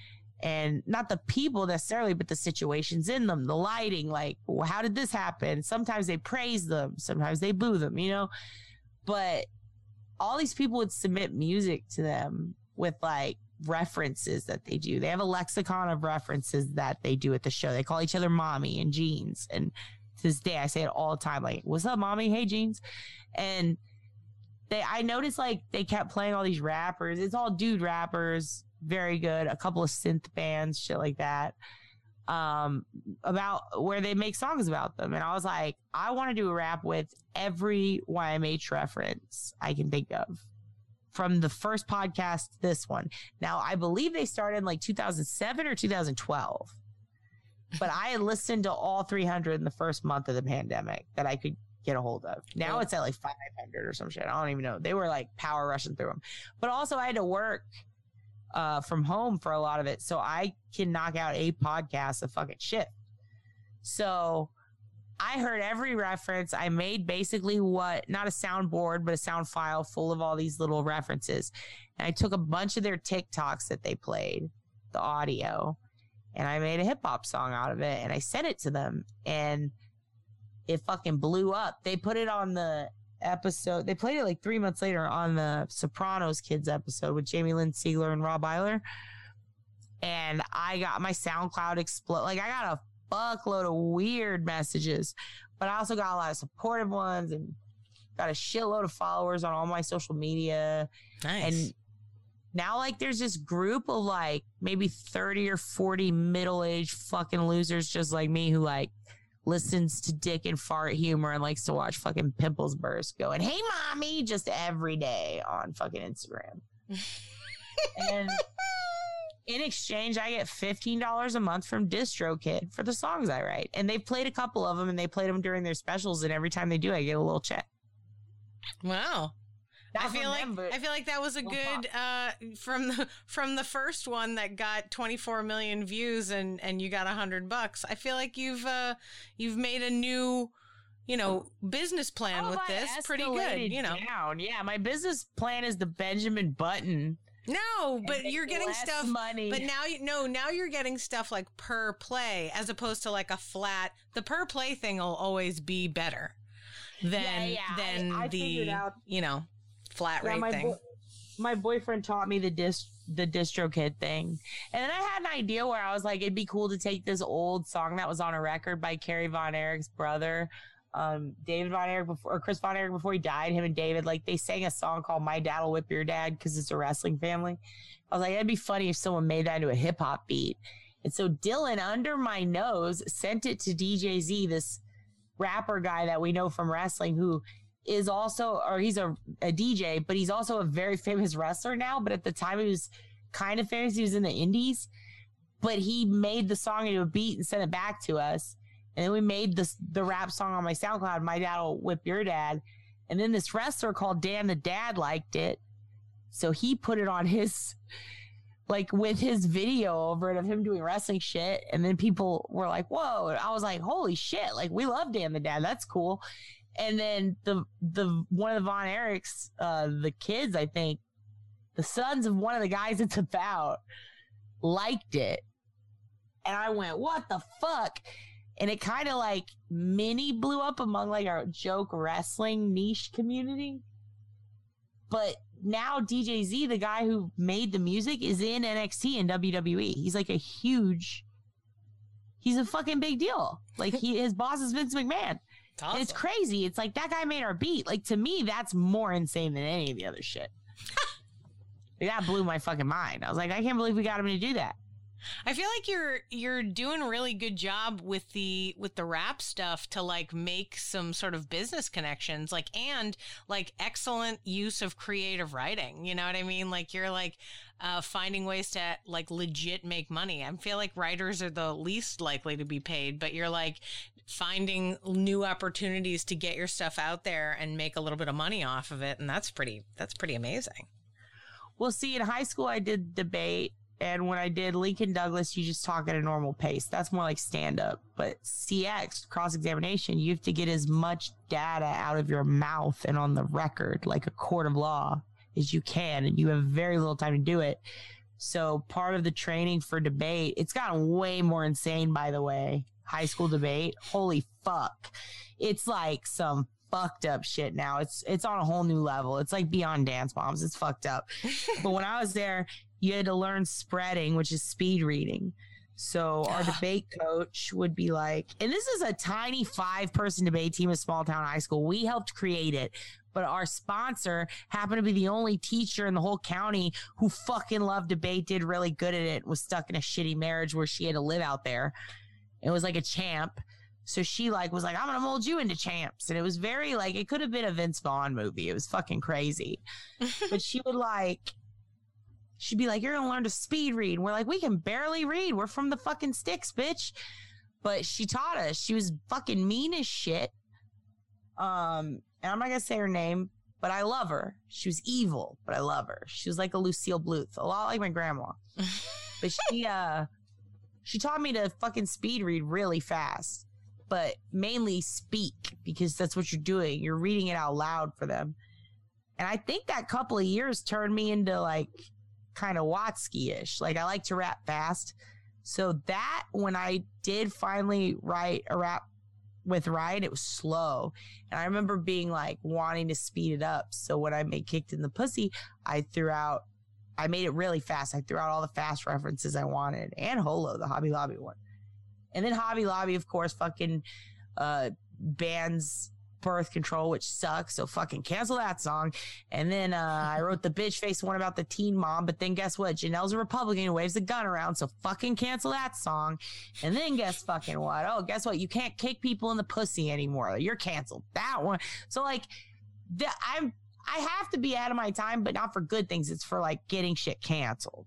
and not the people necessarily, but the situations in them, the lighting, like, well, how did this happen? Sometimes they praise them, sometimes they boo them, you know, but all these people would submit music to them with like references that they do. They have a lexicon of references that they do at the show. They call each other mommy and jeans. And to this day, I say it all the time, like, what's up, mommy? Hey, jeans. And they, I noticed like they kept playing all these rappers. It's all dude rappers. Very good. A couple of synth bands, shit like that. Um, about where they make songs about them. And I was like, I want to do a rap with every Y M H reference I can think of from the first podcast to this one. Now, I believe they started in like two thousand seven or two thousand twelve, but I had listened to all three hundred in the first month of the pandemic that I could get a hold of. Now it's at like five hundred or some shit. I don't even know. They were like power rushing through them, but also I had to work Uh, from home for a lot of it. So I can knock out a podcast a fucking shit. So I heard every reference. I made basically what, not a soundboard, but a sound file full of all these little references. And I took a bunch of their TikToks that they played, the audio, and I made a hip hop song out of it. And I sent it to them and it fucking blew up. They put it on the episode. They played it like three months later on the Sopranos Kids episode with Jamie Lynn Sigler and Rob Eiler. And I got my SoundCloud explode. Like I got a fuckload of weird messages, but I also got a lot of supportive ones and got a shitload of followers on all my social media. Nice. And now like there's this group of like maybe thirty or forty middle-aged fucking losers just like me who like listens to dick and fart humor and likes to watch fucking pimples burst going, hey mommy, just every day on fucking Instagram. And in exchange, I get fifteen dollars a month from DistroKid for the songs I write. And they've played a couple of them and they played them during their specials. And every time they do, I get a little check. Wow. Not I feel like them, I feel like that was a good uh, from the from the first one that got twenty-four million views and, and you got a hundred bucks. I feel like you've uh, you've made a new, you know, business plan oh, with this. Pretty good, you know. Down. Yeah, my business plan is the Benjamin Button. No, but you're getting stuff. Money. But now you no, now you're getting stuff like per play as opposed to like a flat. The per play thing will always be better than yeah, yeah. than I, I the out, you know. flat yeah, rate my thing. Bo- my boyfriend taught me the dis the DistroKid thing, and then I had an idea where I was like, it'd be cool to take this old song that was on a record by Kerry Von Erich's brother, um, David Von Erich, before or Chris Von Erich before he died. Him and David, like, they sang a song called "My Dad'll Whip Your Dad" because it's a wrestling family. I was like, it'd be funny if someone made that into a hip hop beat. And so Dylan, under my nose, sent it to D J Z, this rapper guy that we know from wrestling, who is also, or he's a, a D J, but he's also a very famous wrestler now. But at the time he was kind of famous. He was in the indies, but he made the song into a beat and sent it back to us. And then we made this, the rap song on my SoundCloud, "My Dad'll Whip Your Dad." And then this wrestler called Dan the Dad liked it. So he put it on his, like with his video over it of him doing wrestling shit. And then people were like, whoa. And I was like, holy shit. Like, we love Dan the Dad. That's cool. And then the the one of the Von Erichs, uh, the kids, I think, the sons of one of the guys it's about, liked it. And I went, what the fuck? And it kind of like mini blew up among like our joke wrestling niche community. But now D J Z, the guy who made the music, is in N X T and W W E. He's like a huge, he's a fucking big deal. Like he, his boss is Vince McMahon. Awesome. And it's crazy. It's like that guy made our beat. Like, to me, that's more insane than any of the other shit. Like, that blew my fucking mind. I was like, I can't believe we got him to do that. I feel like you're you're doing a really good job with the with the rap stuff to like make some sort of business connections, like, and like excellent use of creative writing. You know what I mean? Like you're like uh, finding ways to like legit make money. I feel like writers are the least likely to be paid, but you're like finding new opportunities to get your stuff out there and make a little bit of money off of it, and that's pretty that's pretty amazing. Well, see, in high school I did debate. And when I did Lincoln Douglas, you just talk at a normal pace. That's more like stand-up. But C X, cross-examination, you have to get as much data out of your mouth and on the record, like a court of law, as you can. And you have very little time to do it. So part of the training for debate, it's gotten way more insane, by the way. High school debate. Holy fuck. It's like some fucked up shit now. It's it's on a whole new level. It's like beyond dance bombs. It's fucked up. But when I was there, you had to learn spreading, which is speed reading. So our debate coach would be like, and this is a tiny five person debate team at small town high school. We helped create it. But our sponsor happened to be the only teacher in the whole county who fucking loved debate, did really good at it, was stuck in a shitty marriage where she had to live out there. It was like a champ. So she like was like, I'm going to mold you into champs. And it was very like, it could have been a Vince Vaughn movie. It was fucking crazy. But she would like, she'd be like, you're going to learn to speed read. We're like, we can barely read. We're from the fucking sticks, bitch. But she taught us. She was fucking mean as shit. Um, and I'm not going to say her name, but I love her. She was evil, but I love her. She was like a Lucille Bluth, a lot like my grandma. But she, uh, she taught me to fucking speed read really fast. But mainly speak, because that's what you're doing. You're reading it out loud for them. And I think that couple of years turned me into like kind of Watsky-ish. Like I like to rap fast. So that when I did finally write a rap with Ryan, it was slow. And I remember being like wanting to speed it up. So when I made Kicked in the Pussy, I threw out, I made it really fast. I threw out all the fast references I wanted, and Holo, the Hobby Lobby one. And then Hobby Lobby, of course, fucking uh, bans birth control, which sucks. So fucking cancel that song. And then uh, I wrote the bitch face one about the teen mom. But then guess what? Janelle's a Republican who waves a gun around. So fucking cancel that song. And then guess fucking what? Oh, guess what? You can't kick people in the pussy anymore. You're canceled. That one. So like, the, I'm I have to be out of my time, but not for good things. It's for like getting shit canceled.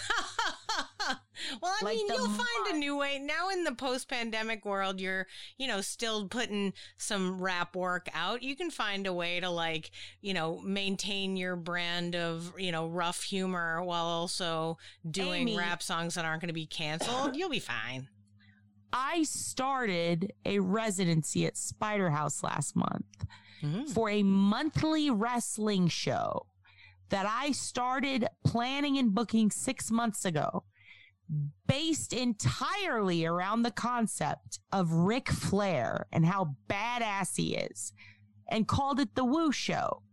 Well, I like mean, the you'll mo- find a new way. Now in the post-pandemic world, you're, you know, still putting some rap work out. You can find a way to like, you know, maintain your brand of, you know, rough humor while also doing Amy. rap songs that aren't going to be canceled. You'll be fine. I started a residency at Spider House last month mm-hmm. for a monthly wrestling show that I started planning and booking six months ago, based entirely around the concept of Ric Flair and how badass he is, and called it the Woo Show.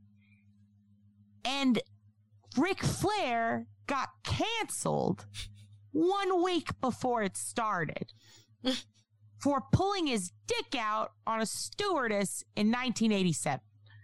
And Ric Flair got canceled one week before it started for pulling his dick out on a stewardess in nineteen eighty-seven.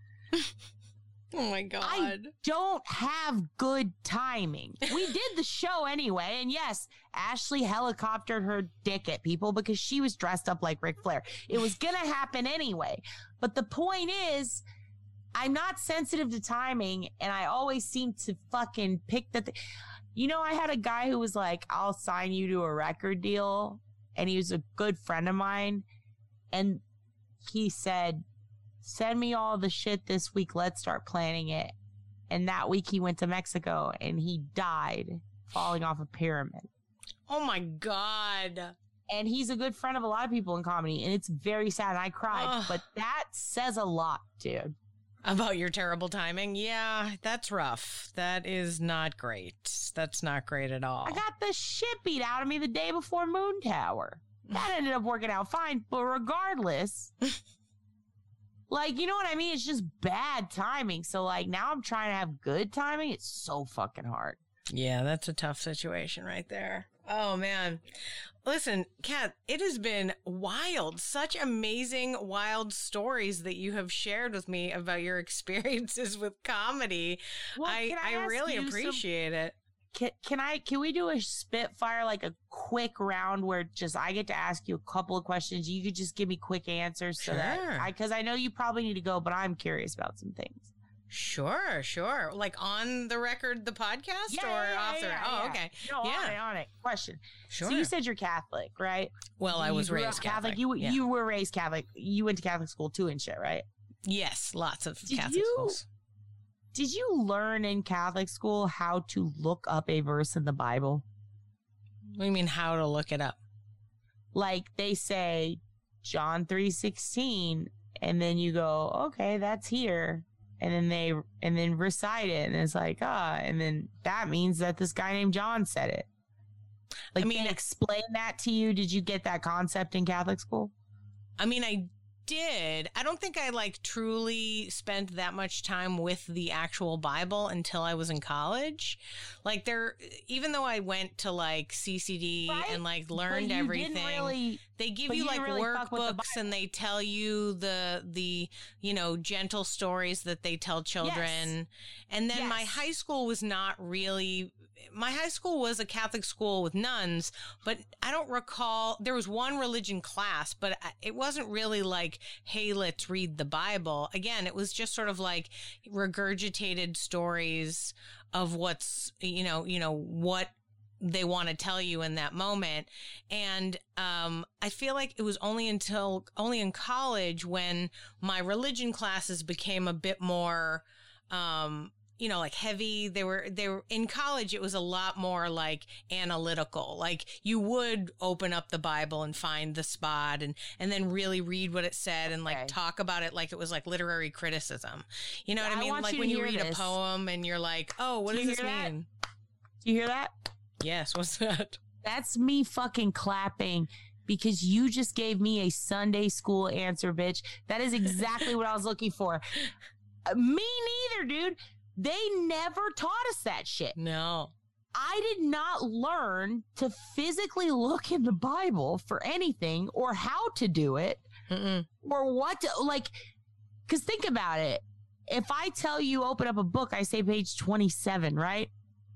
Oh my God. I don't have good timing. We did the show anyway. And yes, Ashley helicoptered her dick at people because she was dressed up like Ric Flair. It was going to happen anyway. But the point is, I'm not sensitive to timing, and I always seem to fucking pick the th- You know, I had a guy who was like, I'll sign you to a record deal. And he was a good friend of mine. And he said, send me all the shit this week. Let's start planning it. And that week he went to Mexico and he died falling off a pyramid. Oh my God. And he's a good friend of a lot of people in comedy. And it's very sad. And I cried. Ugh. But that says a lot, dude. About your terrible timing? Yeah, that's rough. That is not great. That's not great at all. I got the shit beat out of me the day before Moon Tower. That ended up working out fine. But regardless... Like, you know what I mean? It's just bad timing. So, like, now I'm trying to have good timing. It's so fucking hard. Yeah, that's a tough situation right there. Oh, man. Listen, Kat, it has been wild. Such amazing, wild stories that you have shared with me about your experiences with comedy. Well, I, I, I really appreciate some- it. Can, can I, can we do a Spitfire, like a quick round where just I get to ask you a couple of questions? You could just give me quick answers so sure. that I, cause I know you probably need to go, but I'm curious about some things. Sure, sure. Like on the record, the podcast yeah, or yeah, off the yeah, Oh, yeah. okay. No, yeah. on it, on it. Question. Sure. So you said you're Catholic, right? Well, I you was raised Catholic. Catholic. You, yeah. you were raised Catholic. You went to Catholic school too and shit, right? Yes, lots of Did Catholic you, schools. Did you learn in Catholic school how to look up a verse in the Bible? What do you mean how to look it up? Like they say John three sixteen, and then you go, okay, that's here. and then they and then recite it, and it's like, ah, and then that means that this guy named John said it. Like, I mean, they explain that to you. Did you get that concept in Catholic school? I mean, I did. I don't think I like truly spent that much time with the actual Bible until I was in college. Like, there, even though I went to like C C D right? and like learned everything, really, they give you like really workbooks and they tell you the the you know gentle stories that they tell children. Yes. And then yes. my high school was not really. My high school was a Catholic school with nuns, but I don't recall, there was one religion class, but it wasn't really like, hey, let's read the Bible. Again, it was just sort of like regurgitated stories of what's, you know, you know, what they want to tell you in that moment. And um, I feel like it was only until, only in college when my religion classes became a bit more, um, you know, like heavy. They were, they were in college. It was a lot more like analytical. Like you would open up the Bible and find the spot and, and then really read what it said and like okay. talk about it like it was like literary criticism. You know what I, I mean? Like when you read this. a poem and you're like, oh, what Do does this that? mean? Do you hear that? Yes. What's that? That's me fucking clapping because you just gave me a Sunday school answer, bitch. That is exactly what I was looking for. Uh, me neither, dude. They never taught us that shit. No. I did not learn to physically look in the Bible for anything or how to do it Mm-mm. or what to, like, because think about it. If I tell you open up a book, I say page twenty-seven, right?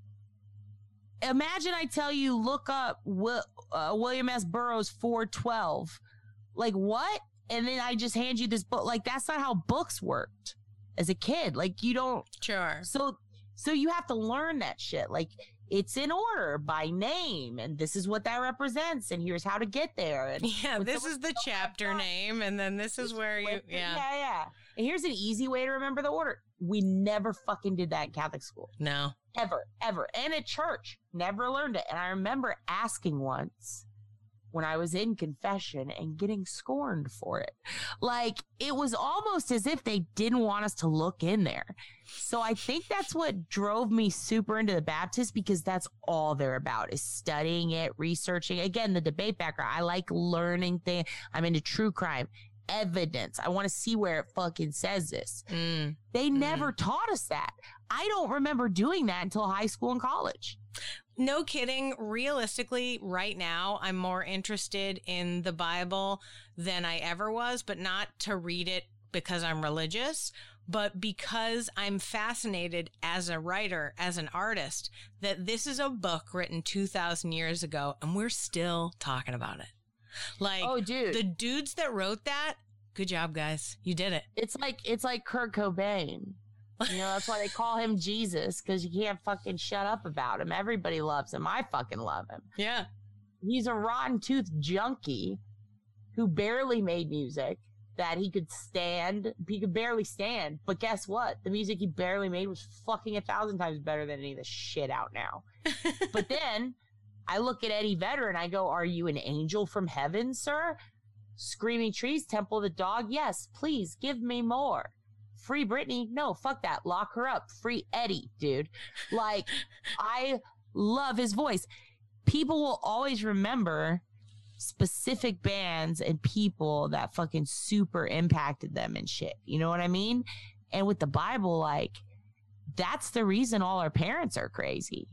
Imagine I tell you look up Will, uh, William S. Burroughs four twelve. Like, what? And then I just hand you this book. Like, that's not how books worked. As a kid, like you don't sure. So, so you have to learn that shit. Like it's in order by name, and this is what that represents, and here's how to get there. And yeah, this is the chapter name, and then this is where you. Yeah, yeah, yeah. And here's an easy way to remember the order. We never fucking did that in Catholic school. No, ever, ever, and at church, never learned it. And I remember asking once. When I was in confession and getting scorned for it. Like, it was almost as if they didn't want us to look in there. So I think that's what drove me super into the Baptist because that's all they're about is studying it, researching. Again, the debate background. I like learning things. I'm into true crime. Evidence. I want to see where it fucking says this. Mm. They never mm. taught us that. I don't remember doing that until high school and college. No kidding. Realistically, right now, I'm more interested in the Bible than I ever was, but not to read it because I'm religious, but because I'm fascinated as a writer, as an artist, that this is a book written two thousand years ago, and we're still talking about it. Like, oh, dude. The dudes that wrote that, good job, guys. You did it. It's like, it's like Kurt Cobain. You know, that's why they call him Jesus, because you can't fucking shut up about him. Everybody loves him. I fucking love him. Yeah. He's a rotten tooth junkie who barely made music that he could stand. He could barely stand. But guess what? The music he barely made was fucking a thousand times better than any of the shit out now. But then I look at Eddie Vedder and I go, are you an angel from heaven, sir? Screaming Trees, Temple of the Dog. Yes, please give me more. Free Britney? No, fuck that. Lock her up. Free Eddie, dude. Like, I love his voice. People will always remember specific bands and people that fucking super impacted them and shit. You know what I mean? And with the Bible, like, that's the reason all our parents are crazy.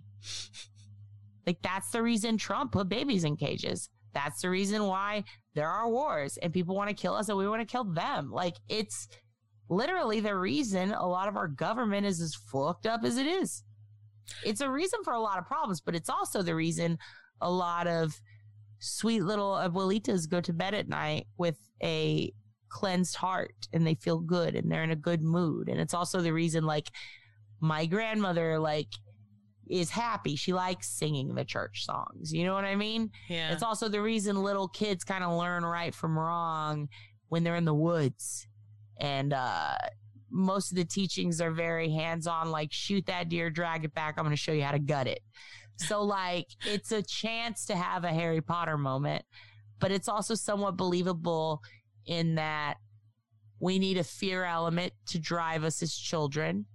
Like, that's the reason Trump put babies in cages. That's the reason why there are wars and people want to kill us and we want to kill them. Like, it's literally the reason a lot of our government is as fucked up as it is. It's a reason for a lot of problems, but it's also the reason a lot of sweet little abuelitas go to bed at night with a cleansed heart and they feel good and they're in a good mood. And it's also the reason, like, my grandmother, like, is happy. She likes singing the church songs. You know what I mean? Yeah. It's also the reason little kids kind of learn right from wrong when they're in the woods. And uh, most of the teachings are very hands-on, like, shoot that deer, drag it back. I'm going to show you how to gut it. So, like, it's a chance to have a Harry Potter moment, but it's also somewhat believable in that We need a fear element to drive us as children.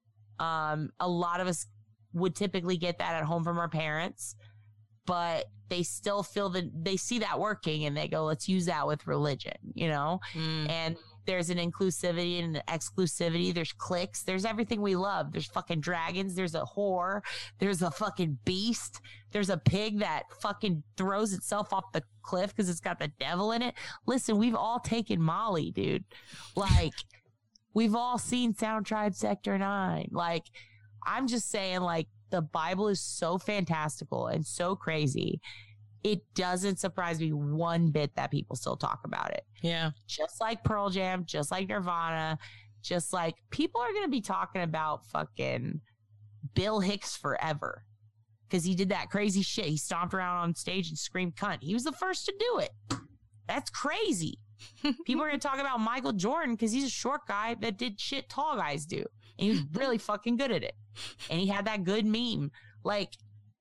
Um, a lot of us would typically get that at home from our parents, but they still feel that they see that working and they go, let's use that with religion, you know? Mm. And there's an inclusivity and an exclusivity. There's cliques. There's everything we love. There's fucking dragons. There's a whore. There's a fucking beast. There's a pig that fucking throws itself off the cliff because it's got the devil in it. Listen, we've all taken Molly, dude. Like, we've all seen Sound Tribe Sector nine. Like, I'm just saying, like, the Bible is so fantastical and so crazy. It doesn't surprise me one bit that people still talk about it. Yeah. Just like Pearl Jam, just like Nirvana, just like people are going to be talking about fucking Bill Hicks forever because he did that crazy shit. He stomped around on stage and screamed cunt. He was the first to do it. That's crazy. People are going to talk about Michael Jordan because he's a short guy that did shit tall guys do. And he was really fucking good at it. And he had that good meme. Like,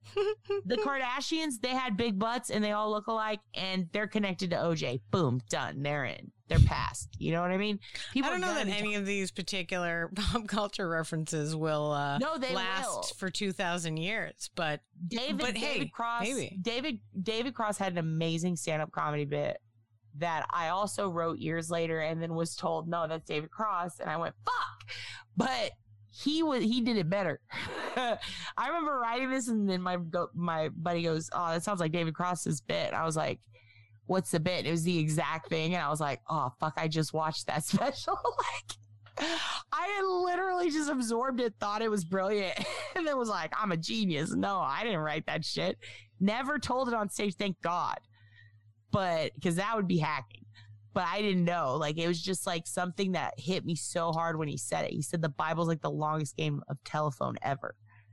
the Kardashians, they had big butts and they all look alike and they're connected to O J. Boom, done. They're in. They're past. You know what I mean? People I don't know that any of these particular pop culture references will uh, no, they last will. for two thousand years. But David, but David hey, Cross, maybe. David, David Cross had an amazing stand-up comedy bit that I also wrote years later and then was told, no, that's David Cross. And I went, fuck. But he was, he did it better. I remember writing this and then my, my buddy goes, oh, that sounds like David Cross's bit. I was like, what's the bit? It was the exact thing. And I was like, oh, fuck, I just watched that special. Like, I had literally just absorbed it, thought it was brilliant. And then was like, I'm a genius. No, I didn't write that shit. Never told it on stage. Thank God. But because that would be hacking. But I didn't know. Like, it was just like something that hit me so hard when he said it. He said the Bible's like the longest game of telephone ever.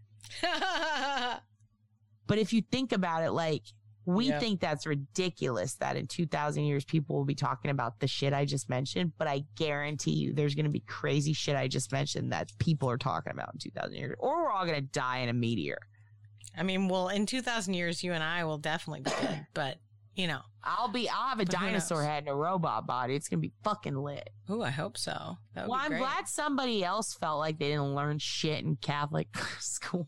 But if you think about it, like, we yeah. think that's ridiculous that in two thousand years people will be talking about the shit I just mentioned. But I guarantee you there's going to be crazy shit I just mentioned that people are talking about in two thousand years. Or we're all going to die in a meteor. I mean, well, in two thousand years, you and I will definitely be dead. But, you know. I'll be, I'll have a dinosaur head and a robot body. It's going to be fucking lit. Ooh, I hope so. That would well, be I'm great. glad somebody else felt like they didn't learn shit in Catholic school.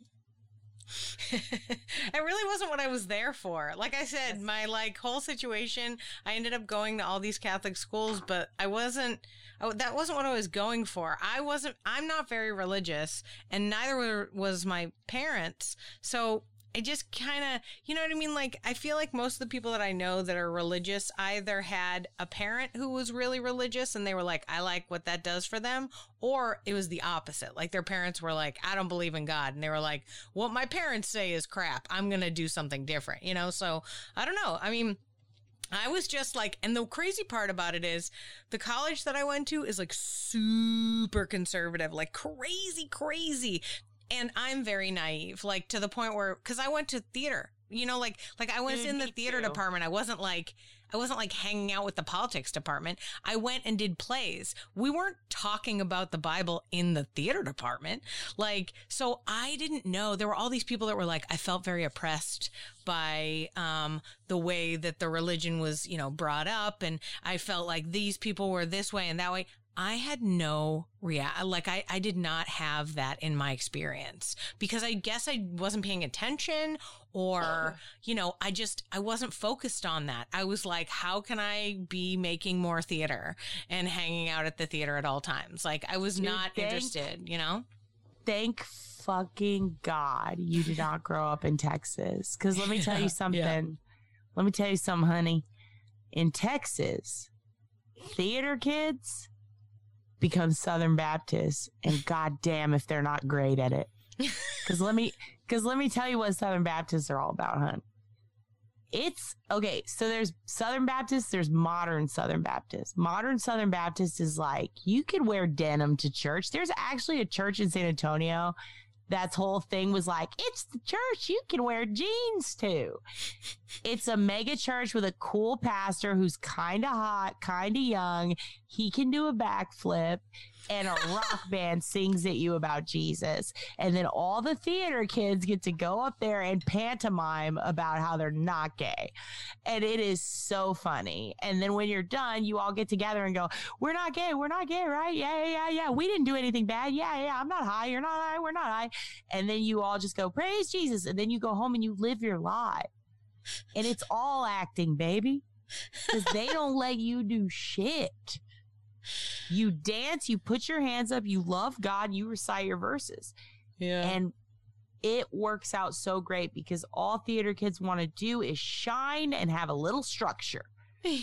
It really wasn't what I was there for. Like I said, my like whole situation, I ended up going to all these Catholic schools, but I wasn't, I, that wasn't what I was going for. I wasn't, I'm not very religious and neither were, was my parents. So I just kind of, you know what I mean? Like, I feel like most of the people that I know that are religious either had a parent who was really religious and they were like, I like what that does for them. Or it was the opposite. Like, their parents were like, I don't believe in God. And they were like, what my parents say is crap. I'm going to do something different, you know? So I don't know. I mean, I was just like, and the crazy part about it is the college that I went to is like super conservative, like crazy, crazy. And I'm very naive, like to the point where, cause I went to theater, you know, like, like I was mm, in the theater too. department. I wasn't like, I wasn't like hanging out with the politics department. I went and did plays. We weren't talking about the Bible in the theater department. Like, so I didn't know there were all these people that were like, I felt very oppressed by, um, the way that the religion was, you know, brought up. And I felt like these people were this way and that way. I had no rea- like I, I did not have that in my experience because I guess I wasn't paying attention or, you know, I just, I wasn't focused on that. I was like, how can I be making more theater and hanging out at the theater at all times? Like I was Dude, not thank, interested, you know? Thank fucking God you did not grow up in Texas. Cause let me tell you something. Yeah. Let me tell you something, honey. In Texas, theater kids become Southern Baptists, and goddamn if they're not great at it. Because let me, because let me tell you what Southern Baptists are all about, hun. It's okay. So there's Southern Baptists. There's modern Southern Baptists. Modern Southern Baptist is like you could wear denim to church. There's actually a church in San Antonio. That's whole thing was like, it's the church you can wear jeans to. It's a mega church with a cool pastor who's kind of hot, kind of young. He can do a backflip, and a rock band sings at you about Jesus. And then all the theater kids get to go up there and pantomime about how they're not gay. And it is so funny. And then when you're done, you all get together and go, we're not gay. We're not gay, right? Yeah, yeah, yeah, yeah. We didn't do anything bad. Yeah, yeah. I'm not high. You're not high. We're not high. And then you all just go, praise Jesus. And then you go home and you live your life. And it's all acting, baby. Because they don't let you do shit. You dance, you put your hands up, you love God, you recite your verses. Yeah. And it works out so great because all theater kids want to do is shine and have a little structure. Yeah.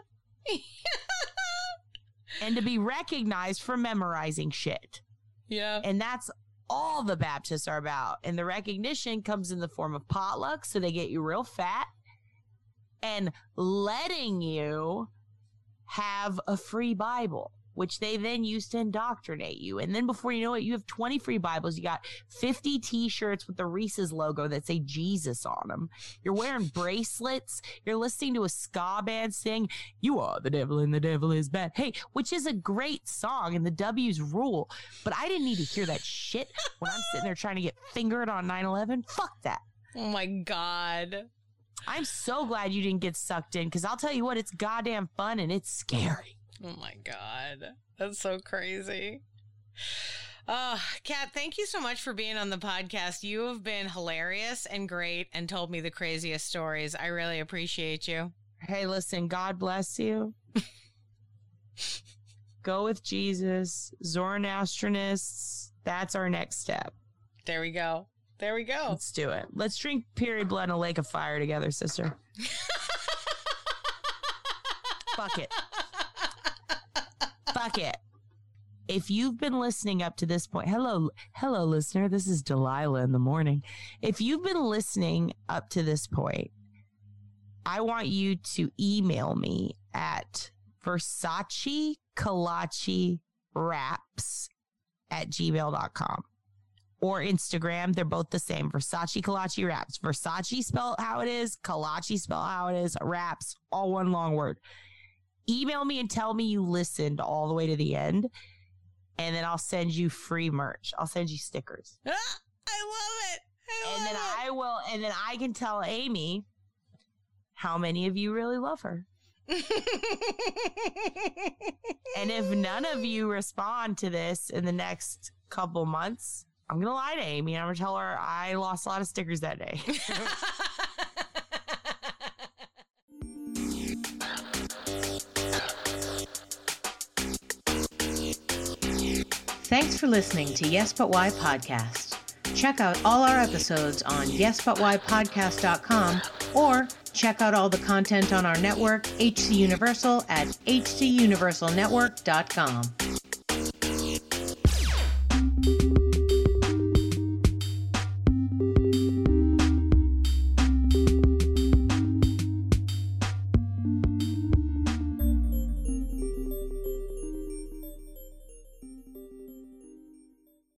And to be recognized for memorizing shit. Yeah. And that's all the Baptists are about. And the recognition comes in the form of potluck, so they get you real fat, and letting you have a free Bible, which they then use to indoctrinate you. And then before you know it, you have twenty free Bibles. You got fifty t-shirts with the Reese's logo that say Jesus on them. You're wearing bracelets. You're listening to a ska band sing, you are the devil and the devil is bad. Hey, which is a great song and the W's rule. But I didn't need to hear that shit when I'm sitting there trying to get fingered on nine eleven. Fuck that. Oh my God. I'm so glad you didn't get sucked in, because I'll tell you what, it's goddamn fun and it's scary. Oh my God. That's so crazy. Uh, Kat, thank you so much for being on the podcast. You have been hilarious and great and told me the craziest stories. I really appreciate you. Hey, listen, God bless you. Go with Jesus. Zoroastrianists. That's our next step. There we go. There we go. Let's do it. Let's drink period blood in a lake of fire together, sister. Fuck it. Fuck it. If you've been listening up to this point, hello, hello, listener. This is Delilah in the morning. If you've been listening up to this point, I want you to email me at Versace Kolache Raps at gmail dot com. Or Instagram. They're both the same. Versace Kolache Raps. Versace spelled how it is. Kolache spelled how it is. Raps, all one long word. Email me and tell me you listened all the way to the end. And then I'll send you free merch. I'll send you stickers. Ah, I love it. I love and then it. I will, and then I can tell Amy how many of you really love her. And if none of you respond to this in the next couple months, I'm going to lie to Amy and I'm going to tell her I lost a lot of stickers that day. Thanks for listening to Yes But Why Podcast. Check out all our episodes on yes but why podcast dot com or check out all the content on our network, H C Universal, at h c universal network dot com.